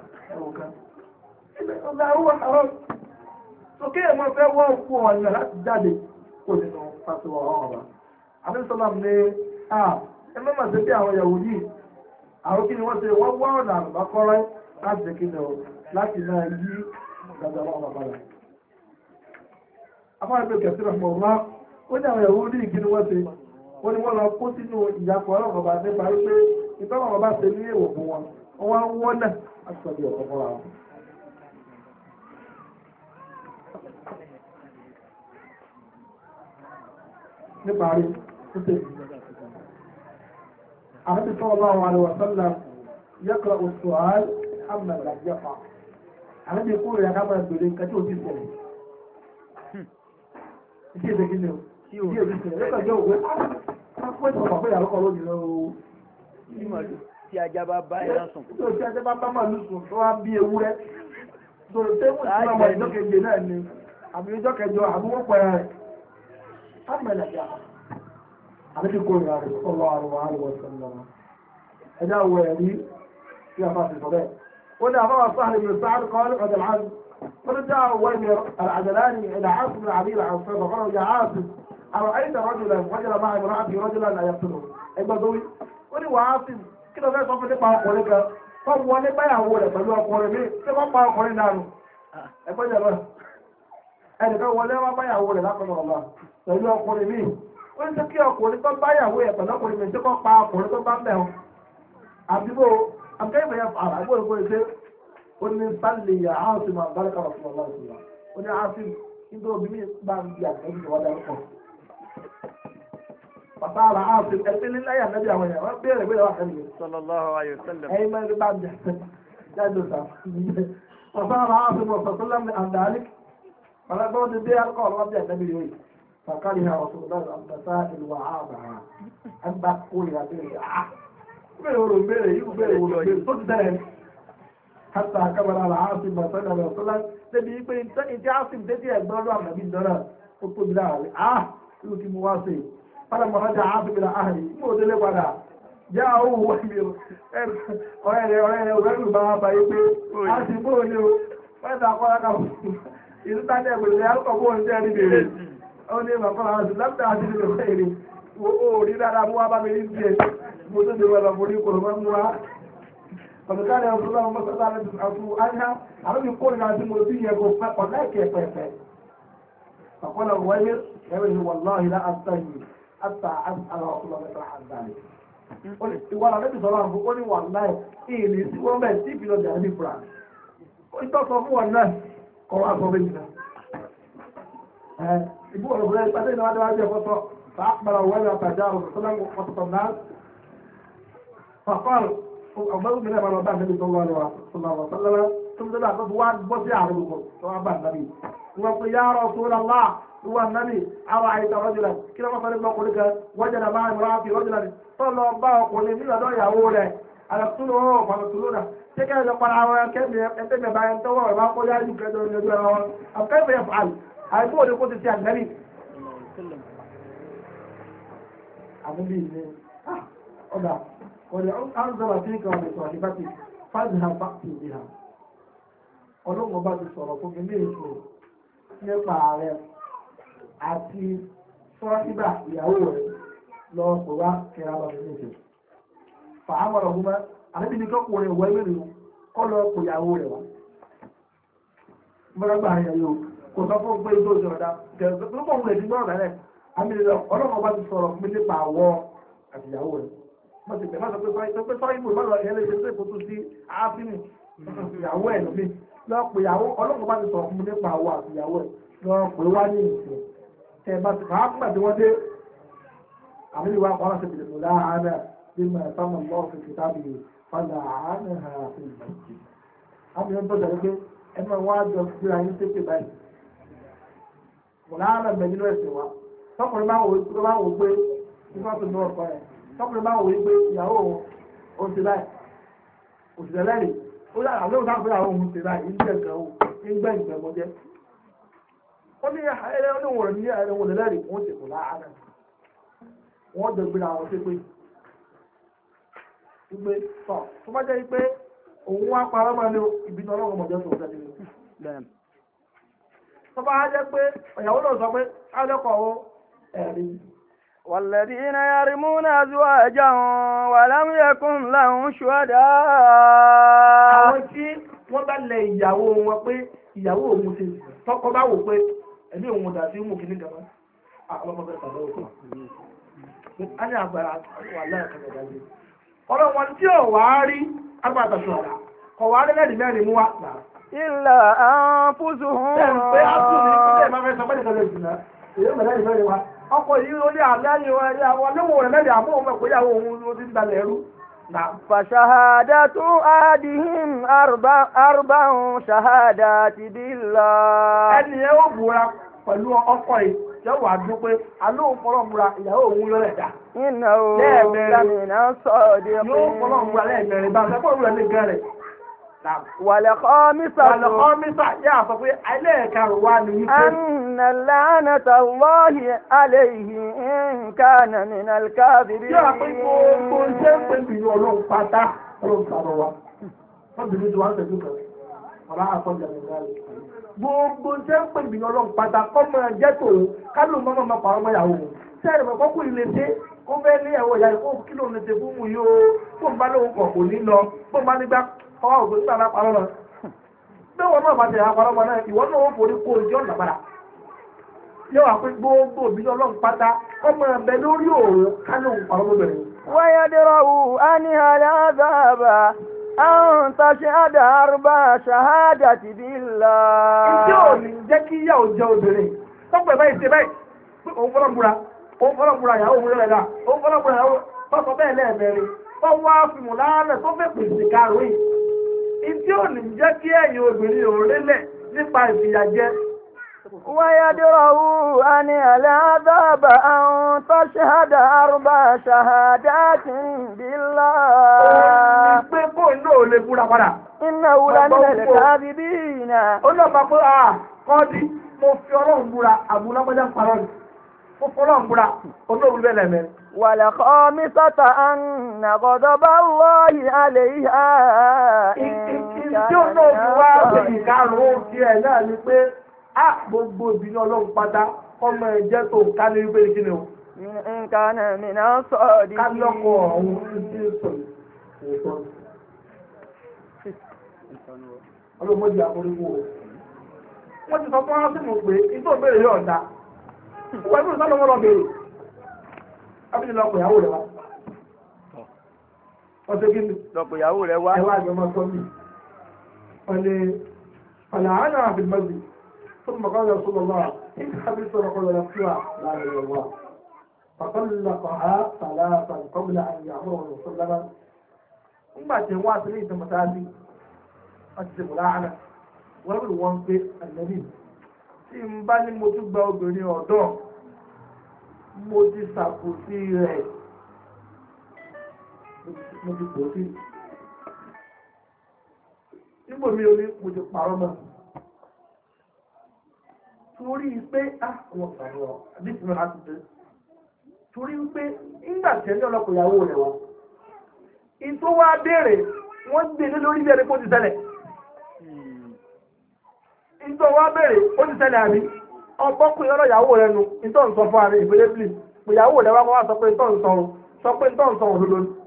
ọ̀gá owó àwọn sókè ẹ̀mọ́ fẹ́ wọ́n kú ọ̀yàn láti jáde kó nínú pàṣẹ ọ̀rọ̀ àbí sọ́lá ní ẹ mọ́ màá ṣe bí àwọn Yahudi àwọn kí ni wọ́n ṣe wọ́n wá ọ̀nà àbákọ́rẹ́ láti ṣe kí ni ọ láti náà yí gbàgbà wọn bàbá rẹ̀. afárá pé kẹsì rẹ̀ mọ̀ wá ó ní àwọn Yahudi kí ni wọ́n ṣe wọ́n ní wọ́n lọ kó sínú ìyàpọ̀ ọlọ́run bàbá nípa wípé ìtọ́nà bàbá ṣe ní èèwọ̀ fún wọn wọ́n wá ń wọ́n náà láti sọ bí ọ̀pọ̀ fọ́ra wọn. níparí títí àti sallallahu alaihi wa sallam yaqra as-su'al amma lam yaqa àti kó rẹ̀ ká máa bèèrè nǹkan tí ó ti ṣẹlẹ̀ ìdí èdè kí ni o ìdí èdè ṣẹlẹ̀ lẹ́kọ̀ọ́ jẹ́ òwe pẹ́ sọ̀rọ̀ pé ìyàlọ́kọ̀ lónìí lọ́wọ́ tí ajá bá bá ẹran sùn. tí ajá bá bá màlúù sùn tó wá bí ewúrẹ́ sọ̀rọ̀ tẹ́wọ̀n tí wọ́n mọ ìjọ keje náà ni àbí ìjọ kẹjọ àbúrò pẹ̀rẹ̀ rẹ̀ àmàlàjà àti kò rà rẹ̀ sọ́lọ́ àrùn àrùn sọ́lọ́ ẹjá wọ ẹ̀rí tí a máa ti sọ bẹ́ẹ̀. ó ní àbáwá sáhìrì mi sáà kọ́ ọ́ ọ̀dọ̀ àánú ó ní dáa wọ ẹ̀mí àjàláni ìdá àásùn ní àbí ìlànà fẹ́ bọ̀kọ́rọ̀ yà áásùn àwọn àyíká rọ́jùlẹ̀ wọ́jọ́lá máa ìmọ̀ràn àti rọ́jùlá náà yàtọ̀ ẹgbẹ́ tó wí. ó ní wàá sí kí ló fẹ́ sọ fún nípa ọkùnrin kan tó wọlé báyàwó rẹ̀ pẹ̀lú ọkùnrin mi tí wọ́n pa ọkùnrin náà nù ẹgbẹ́ jẹ̀ lọ ẹnìkan wọlé wá báyàwó rẹ̀ lápẹ̀lú ọ̀la pẹ̀lú ọkùnrin mi ó ní kí ọkùnrin tó báyàwó yẹ pẹ̀lú ọkùnrin mi tí kò pa ọkùnrin tó bá ń bẹ̀ ọ́ àbíbò àbíkẹ́yìn yẹn fara àbúrò ìgbò ìṣe ó ní sálì yà áàsì máa bá lẹ́kọ̀ọ́ fún ọlá ìṣúná ó ní áàsì nítorí obìnrin bá ń bí àtẹ́bí ìwà dárúkọ. bàbá ara áàsì ẹgbẹ́ níláyà nẹ́bí àwọn èèyàn wọ́n béèrè béèrè wà kẹ́lẹ́ sallallahu alaihi wasallam. ẹ̀yin mẹ́rin bá ń jẹ jáde sá. bàbá ara áàsì mọ̀ sọ̀tọ́lá ní àndárík bàbá ti dé alcohol wọ́n bí àtẹ́bí yìí فكره رسول الله المسائل وعابها أن بقول يا بيري حتى كبر على عاصم صلى الله عليه وسلم نبي يقول انت عاصم تدي أقبلوا عن نبي الدرا قلت بالله يوتي مواسي فلما رجع عاصم إلى أهلي مودل ولا جاءه وحمير وغير بابا يقول عاصم بونيو فإذا قال لك إذا تاني أقول لي ألقى بون تاني بيري ó ní bàbá àwọn láti àti ìlú èrè ó rí dáadáa mú wá bá mi ní díẹ̀ mo tó lè wọ́n mo ní kòrò mọ́ mú wá ọ̀dọ̀kálẹ̀ ọ̀sọ́lá ọmọ sọ́lá àti àṣà àwọn mi kó ìrìnàjò mo sí yẹ kó pẹ́ ọ̀dá ìkẹ́ pẹ̀pẹ̀ ọ̀pọ̀lọ̀ wáyé ẹ̀rọ ìlú wàláhì lá àtàyè àtà àṣà ọ̀sọ́lá mẹ́ta àgbàlẹ̀ ìwà rẹ̀ ti sọ̀rọ̀ àbúkọ́ ní wàláhì ìlú sí wọ́n bẹ̀ sí ìfìlọ̀ jà ní fúra ìtọ́sọ fún wọn náà kọ́ wá sọ méjì náà ibu orang pada ini ada aja foto tak merawat apa jauh sedang foto tenang fakal Abu Bakar malah Nabi sallallahu alaihi wasallam kemudian aku buat bos ya aku sahabat Nabi wa ya Rasulullah wa Nabi ara'aita rajulan kira ma fara ko daga wajada ma'a imra'ati rajulan sallallahu ba ko ni la do ya wole ala tulo fa tuluna teka da parawa ke me ente me bayan to wa ba ko ya ju ke do ne do wa akai ba yaf'al àìbò òde kó ti ti àgbẹ̀rí. Àbúbí ilé ọ̀dà ọ̀dà àǹzọ̀rọ̀ tí nǹkan ọ̀dẹ̀ sọ̀rọ̀ nípa ti fáìlì bá ti di ha. Ọlọ́run bá ti sọ̀rọ̀ fún mi ní èso nípa ààrẹ àti sọ́ọ́síbà ìyàwó rẹ̀ lọ pè wá kíra bá mi ní èso. Fàámọ̀rọ̀ fún mẹ́ àti bí kọ́kùnrin ìwọ ẹgbẹ̀rún kọ́ lọ pè ìyàwó rẹ̀ wá. Mọ́lágbà yẹn yóò kò sọ fún pé ìjọ ìjọba kẹsàn-án tó kọ̀ wùlẹ̀ nígbà ọ̀rẹ́ rẹ̀ àmì ọlọ́mọ bá ti sọ̀rọ̀ fún mi nípa àwọ̀ àtìyàwó rẹ̀ wọ́n ti tẹ̀ máa sọ pé sọ ìbò ìbálò ẹ̀yẹ́ lè ṣe pé kò tún sí áfínì ìyàwó ẹ̀ lómi lọ pé ìyàwó ọlọ́mọ bá ti sọ̀rọ̀ fún mi nípa àwọ̀ àtìyàwó ẹ̀ lọ pé wá ní ìsìn tẹ̀ bá ti kàá fún àti wọ́n dé àmì ìwà àpọ̀ aláṣẹ bìrì mùlá àánà bí mo ẹ̀ sáwọn lọ́ọ̀ fi kìtà bìrì fọlá àánà ha fi ìgbàjì àmì ẹ̀ ń tọ́jà wípé ẹ máa wá jọ gbé ayé tètè báyìí mùláàmà mẹ́jìnú ẹ̀sìn wa tọkùnrin máa wò pé nígbà tó ní ọ̀pọ̀ ẹ̀ tọkùnrin máa wò pé ìyàwó òun ti láì òṣìṣẹ́ lẹ́rìí ó yà àwọn olóòtú àgbẹ̀ àwọn òun ti láì ní ẹ̀gàn òun ní gbẹ̀ ìgbẹ̀mọ jẹ́ ó ní ẹ̀rẹ́ oníwòrán ní ẹ̀rẹ́ òun lẹ́rìí wọ́n ti kù láàánà wọ́n jọ gbé àwọn ṣépè wípé tọ̀ tó bá jẹ́ pé òun wá parọ́ máa ní ìbínú ọlọ́run mọ̀jọ́ tó fẹ́ nínú. tó bá jẹ́ pé ìyàwó náà sọ pé kájọ́kọ̀ ẹ̀rí. والذين يرمون أزواجهم ولم يكن لهم شهداء. àwọn tí wọ́n bá lẹ ìyàwó wọn pé ìyàwó òun ti tọkọ bá wò pé ẹbí òun dà sí mú kìíní gàmá àwọn ọmọ bẹ́ẹ̀ tàbí òkú. a ní àgbàrá wà láyà kan ẹ̀dá yìí. ọ̀rọ̀ wọn tí ò wá rí agbára ṣọ̀rọ̀ kọ̀ wá rí lẹ́rìí mẹ́rin mú wa. إلا أنفسهم. bẹ́ẹ̀ pé a tún ní bẹ́ẹ̀ máa fẹ́ sọ pé nìkan lè jìnnà èyí mẹ́rin mẹ́rin wa. ọkọ̀ yìí ó ní àlẹ́yìn wọn àwọn olówó rẹ̀ mẹ́rin àmọ́ òun ẹ̀kọ́ ìyàwó òun ló ti ń dalẹ̀ ẹrú. فشهادة أحدهم أربع شهادات بالله. ẹni ẹ ó búra pẹ̀lú ọkọ yìí yóò wá dún pé alóhùn fọlọ́ múra ìyàwó òun yọ rẹ̀ dá. إنه لمن الصادقين. yóò fọlọ́ múra lẹ́ẹ̀mẹrin bá ṣe fọ́ọ̀rù rẹ̀ ní gẹ̀rẹ̀. والخامسة yà sọ pé ẹlẹ́ẹ̀karùn-ún wá ní wípé. أن لعنة الله عليه إن كان من الكاذبين. yóò pé gbogbo iṣẹ́ ń pè bìnrin ọlọ́run pátá ọlọ́run sàrọ̀ wa. wọ́n bìnrin tí wọ́n ń tẹ̀jú kan ọ̀rá àkọ́jà nìkan rẹ̀. gbogbo iṣẹ́ ń pè bìnrin ọlọ́run pátá kọ́ mọ ẹjẹ́ tòun kálù mọ́mọ́ máa pàrọ̀ mọ́ ìyàwó wọn. sẹ́ẹ̀rì mọ̀ kọ́kù ilé ṣe ó fẹ́ ní ẹ̀wọ̀ ìyá rẹ̀ kó kí ló ń ṣe fún mu yìí o fóun bá lóun kọ̀ kò ní lọ fóun bá nígbà ọwọ́ ògbó nígbà máa parọ́ lọ. bí wọn náà bá tẹ̀ àparọ́ mọ́ náà ìwọ náà ó forí kó ojú ọ̀nà padà. yóò wá pé gbogbo òbí ọlọ́run pátá ọmọ ẹ̀bẹ̀ lórí òun kálù parọ́ mọ́ bẹ̀rẹ̀. ويدرأوا عنها العذاب أن تشهد أربع شهادات بالله. ìjọ ò ní jẹ́ kí ìyá ò jẹ obìnrin tọ́pọ̀ ẹ̀ báyìí ṣe báyìí òun fọlọ́ búra ìyàwó òun lẹ́la òun fọlọ́ búra ìyàwó tọ́sọ bẹ́ẹ̀ lẹ́ẹ̀mẹrin wọ́n wá fìmù láàárẹ̀ tó fẹ́ pèsè karùn-ún yìí. ìjọ ò ní jẹ́ kí ẹ̀yin obìnrin ò rélẹ̀ nípa ìfìyàjẹ. ويدرأوا عنها العذاب أن تشهد أربع شهادات بالله. pé kó náà lè búra padà. إنه لمن الكاذبين. ó náà máa pé kọ́ọ̀dì mo fi ọlọ́run búra àbúlágbájá parọ́ ni mo fi ọlọ́run búra olóòrùn bẹ́ẹ̀ lẹ́mẹ̀ẹ́. والخامسة أن غضب الله عليها إن tí ó náà fi wá èyí karùn-ún ti ẹ̀ náà ni pé gbogbo ìbínú ọlọ́run pátá ọmọ ẹ̀jẹ̀ tó ká ní wípé kí ni o. إن كان من الصادقين. ká lọ́kọ̀ ọ̀hún ti sọ̀rọ̀ ọlọ́mọdé àforíwó o. wọ́n ti sọ fún wọn sínú pé ìtò ìbéèrè yóò dá wọ́n ìbúrò sálọ wọn lọ béèrè ábílẹ̀ lọ́pọ̀ ìyàwó rẹ̀ wá. wọ́n ṣe kí ni lọ́pọ̀ ìyàwó rẹ̀ wá. ẹ̀wá àjọ máa sọ mí. ọ̀nà àánà àfìmọ́sí tó mọ̀ kọ́ lọ́sọ́ lọ́wọ́ إن حبيت رقل نفسها لا إله الله فطلقها ثلاثا قبل أن يأمره وسلم ثم جوات لي ثم تاتي أجل لعنة ويقول وانك النبي tí n bá ní mo tún gba obìnrin ọ̀dọ́ mo ti ṣàkóso rẹ̀ mo ti pò sí nígbò mi ò ní mo ti parọ́ mọ́ torí pé àwọn ọ̀rọ̀ àbí ìsinmi láti dé torí pé nígbà tí ẹni ọlọ́pọ̀ ìyàwó rẹ̀ wọ́n ìtò wá béèrè wọ́n gbé lé lórí ilé ẹni kó ti ṣẹlẹ̀ ìtò wá béèrè ó ti ṣẹlẹ̀ àrí ọgbọ́kùnrin ọ̀rọ̀ ìyàwó rẹ̀ nu ìtò ń sọ fún àrí ìpínlẹ̀ pìlì pé ìyàwó rẹ̀ wá sọ pé ìtò ń sọ òdodo ni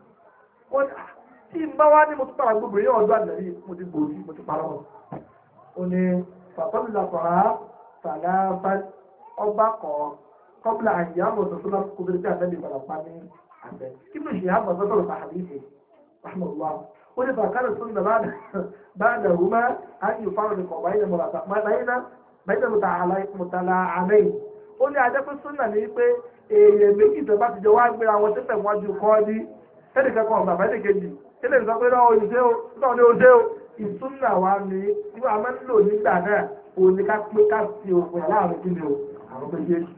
tí n bá wá ní mo tún padà gbogbo yẹn ọdún àdàrí mo ti gbòòdì mo ti parọ́ ó ní fàtọ́lùlàkọ̀ọ́ sàlàfà ọba kan kọ́bílà àyàmọ̀ tó sọ́lá kó bẹ̀rẹ̀ bí àtẹ́lẹ̀ ìgbàlá pa ní àbẹ̀. kí ló ṣe àbọ̀ sọ́tọ̀ lọ́pàá àdéhìí rahmanullah ó ní fàkàrà sunna ba'da huma an yufarriqa bayna mutala'anayn ó ní ajẹ́pẹ́ sunna ní pé èèyàn méjì tó bá ti jọ wá gbéra wọn tó fẹ̀wọ́n ju kọ́ ní ẹnìkan kan bàbá ẹnìkejì kílè sọ pé náà oṣù ìsúnà wa ní ìwà máa ń lò nígbà náà òní ká pé ká fi òpin láàrin kí ni o àwọn méjèèjì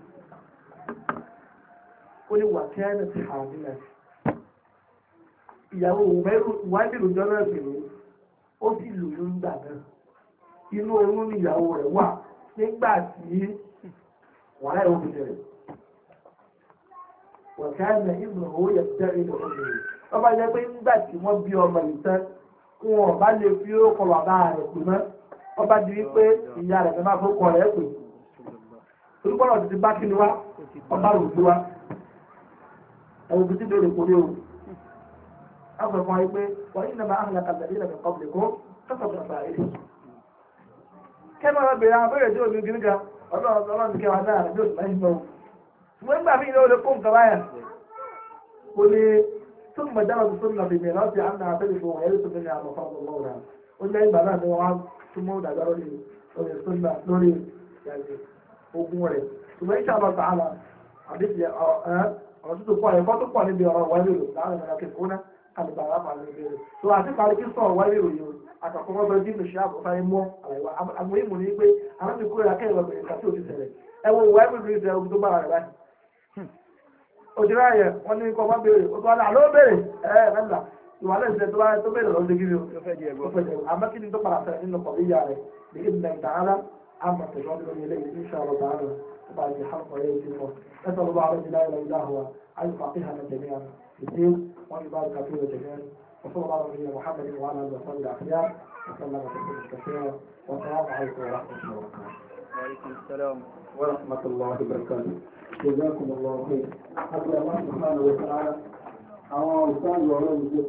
ó ní wà kí ẹni ti hàn nílẹ̀ ìyàwó ìwádìí ìròjọ́ náà sì rí ó sì lò ló ń gbà náà inú oyún ní ìyàwó rẹ̀ wà nígbà tí wàhálà ìwọ̀n fi bẹ̀rẹ̀ wà kí ẹni ìbùnà owó yẹ tẹ́ ìlú ọ̀gbìn ọba jẹ́ pé nígbà tí wọ́n bí ọmọ yìí tán wọn bá lè fi ó kọ bàbá rẹ̀ pè mọ́ ọba di wípé ìyá rẹ̀ fẹ́ máa fọ́ kọ rẹ̀ pè orúkọ náà ti bá kí ni wá ọba rò sí wa ẹ̀wọ̀n bí tí bèrè kò rí o àwọn ẹ̀fọn yìí pé wọ́n yìí nàbà áhùn làkàtà ìlànà ìkọ́ bìlẹ̀ kó kọ́kọ́ bàbá rẹ̀ kẹ́mọ́ ọ̀rọ̀ bèrè àwọn bèrè tí omi gírí ga ọlọ́run kẹwàá náà rẹ̀ bí òṣùpá yìí lọ́wọ́ ṣùgbọ́n nígbà mí ìlú kó nǹkan báyà kò ní ثم درس السنة في ميراث عنها تلف ويرث منها مفاض الله لها قلنا إن بعد ذلك وعاد ثم ودع ضروري السنة ضروري يعني وقوله ثم إن شاء الله تعالى حديث رسول الله يقول تقوى نبي الله ويرث تعالى ملاكسونا قال بعرف على البيت تو أعطيك على كيف صار ويرث أكاكم الله يجيب الشعب وفاهمه المهم من يقول أنا بقول لك كيف بيكتبوا في سنة أو ويرث يقول على òjìrá yẹ wọ́n ní kọ́ bá béèrè ó tó wá ló béèrè ẹ̀ẹ́dà ìwà lẹ́sẹ̀ tó béèrè lọ́wọ́ ṣe kíni ó fẹ́ jẹ àmọ́ kí ni tó padà fẹ́ nínú kọ̀ọ̀bí ìyá rẹ̀ ní ìdílé ìtàhálà àmọ̀ tẹ̀sán lórí ilé yìí insha Allah ta'ala tó bá jẹ hàlùkọ̀ yẹ ti mọ̀ ẹ̀sọ́ ló bá rẹ̀ nílá ilẹ̀ ìlà hùwà ayé fàtí hàn jẹ̀míà ìdí wọ́n yóò bá rẹ̀ kàfé rẹ̀ jẹ̀míà وصلى الله على نبينا محمد وعلى اله وصحبه الاخيار وسلم تسليما كثيرا والسلام عليكم ورحمه الله وبركاته. وعليكم السلام ورحمه الله وبركاته. جزاكم الله خير. حتى الله سبحانه وتعالى.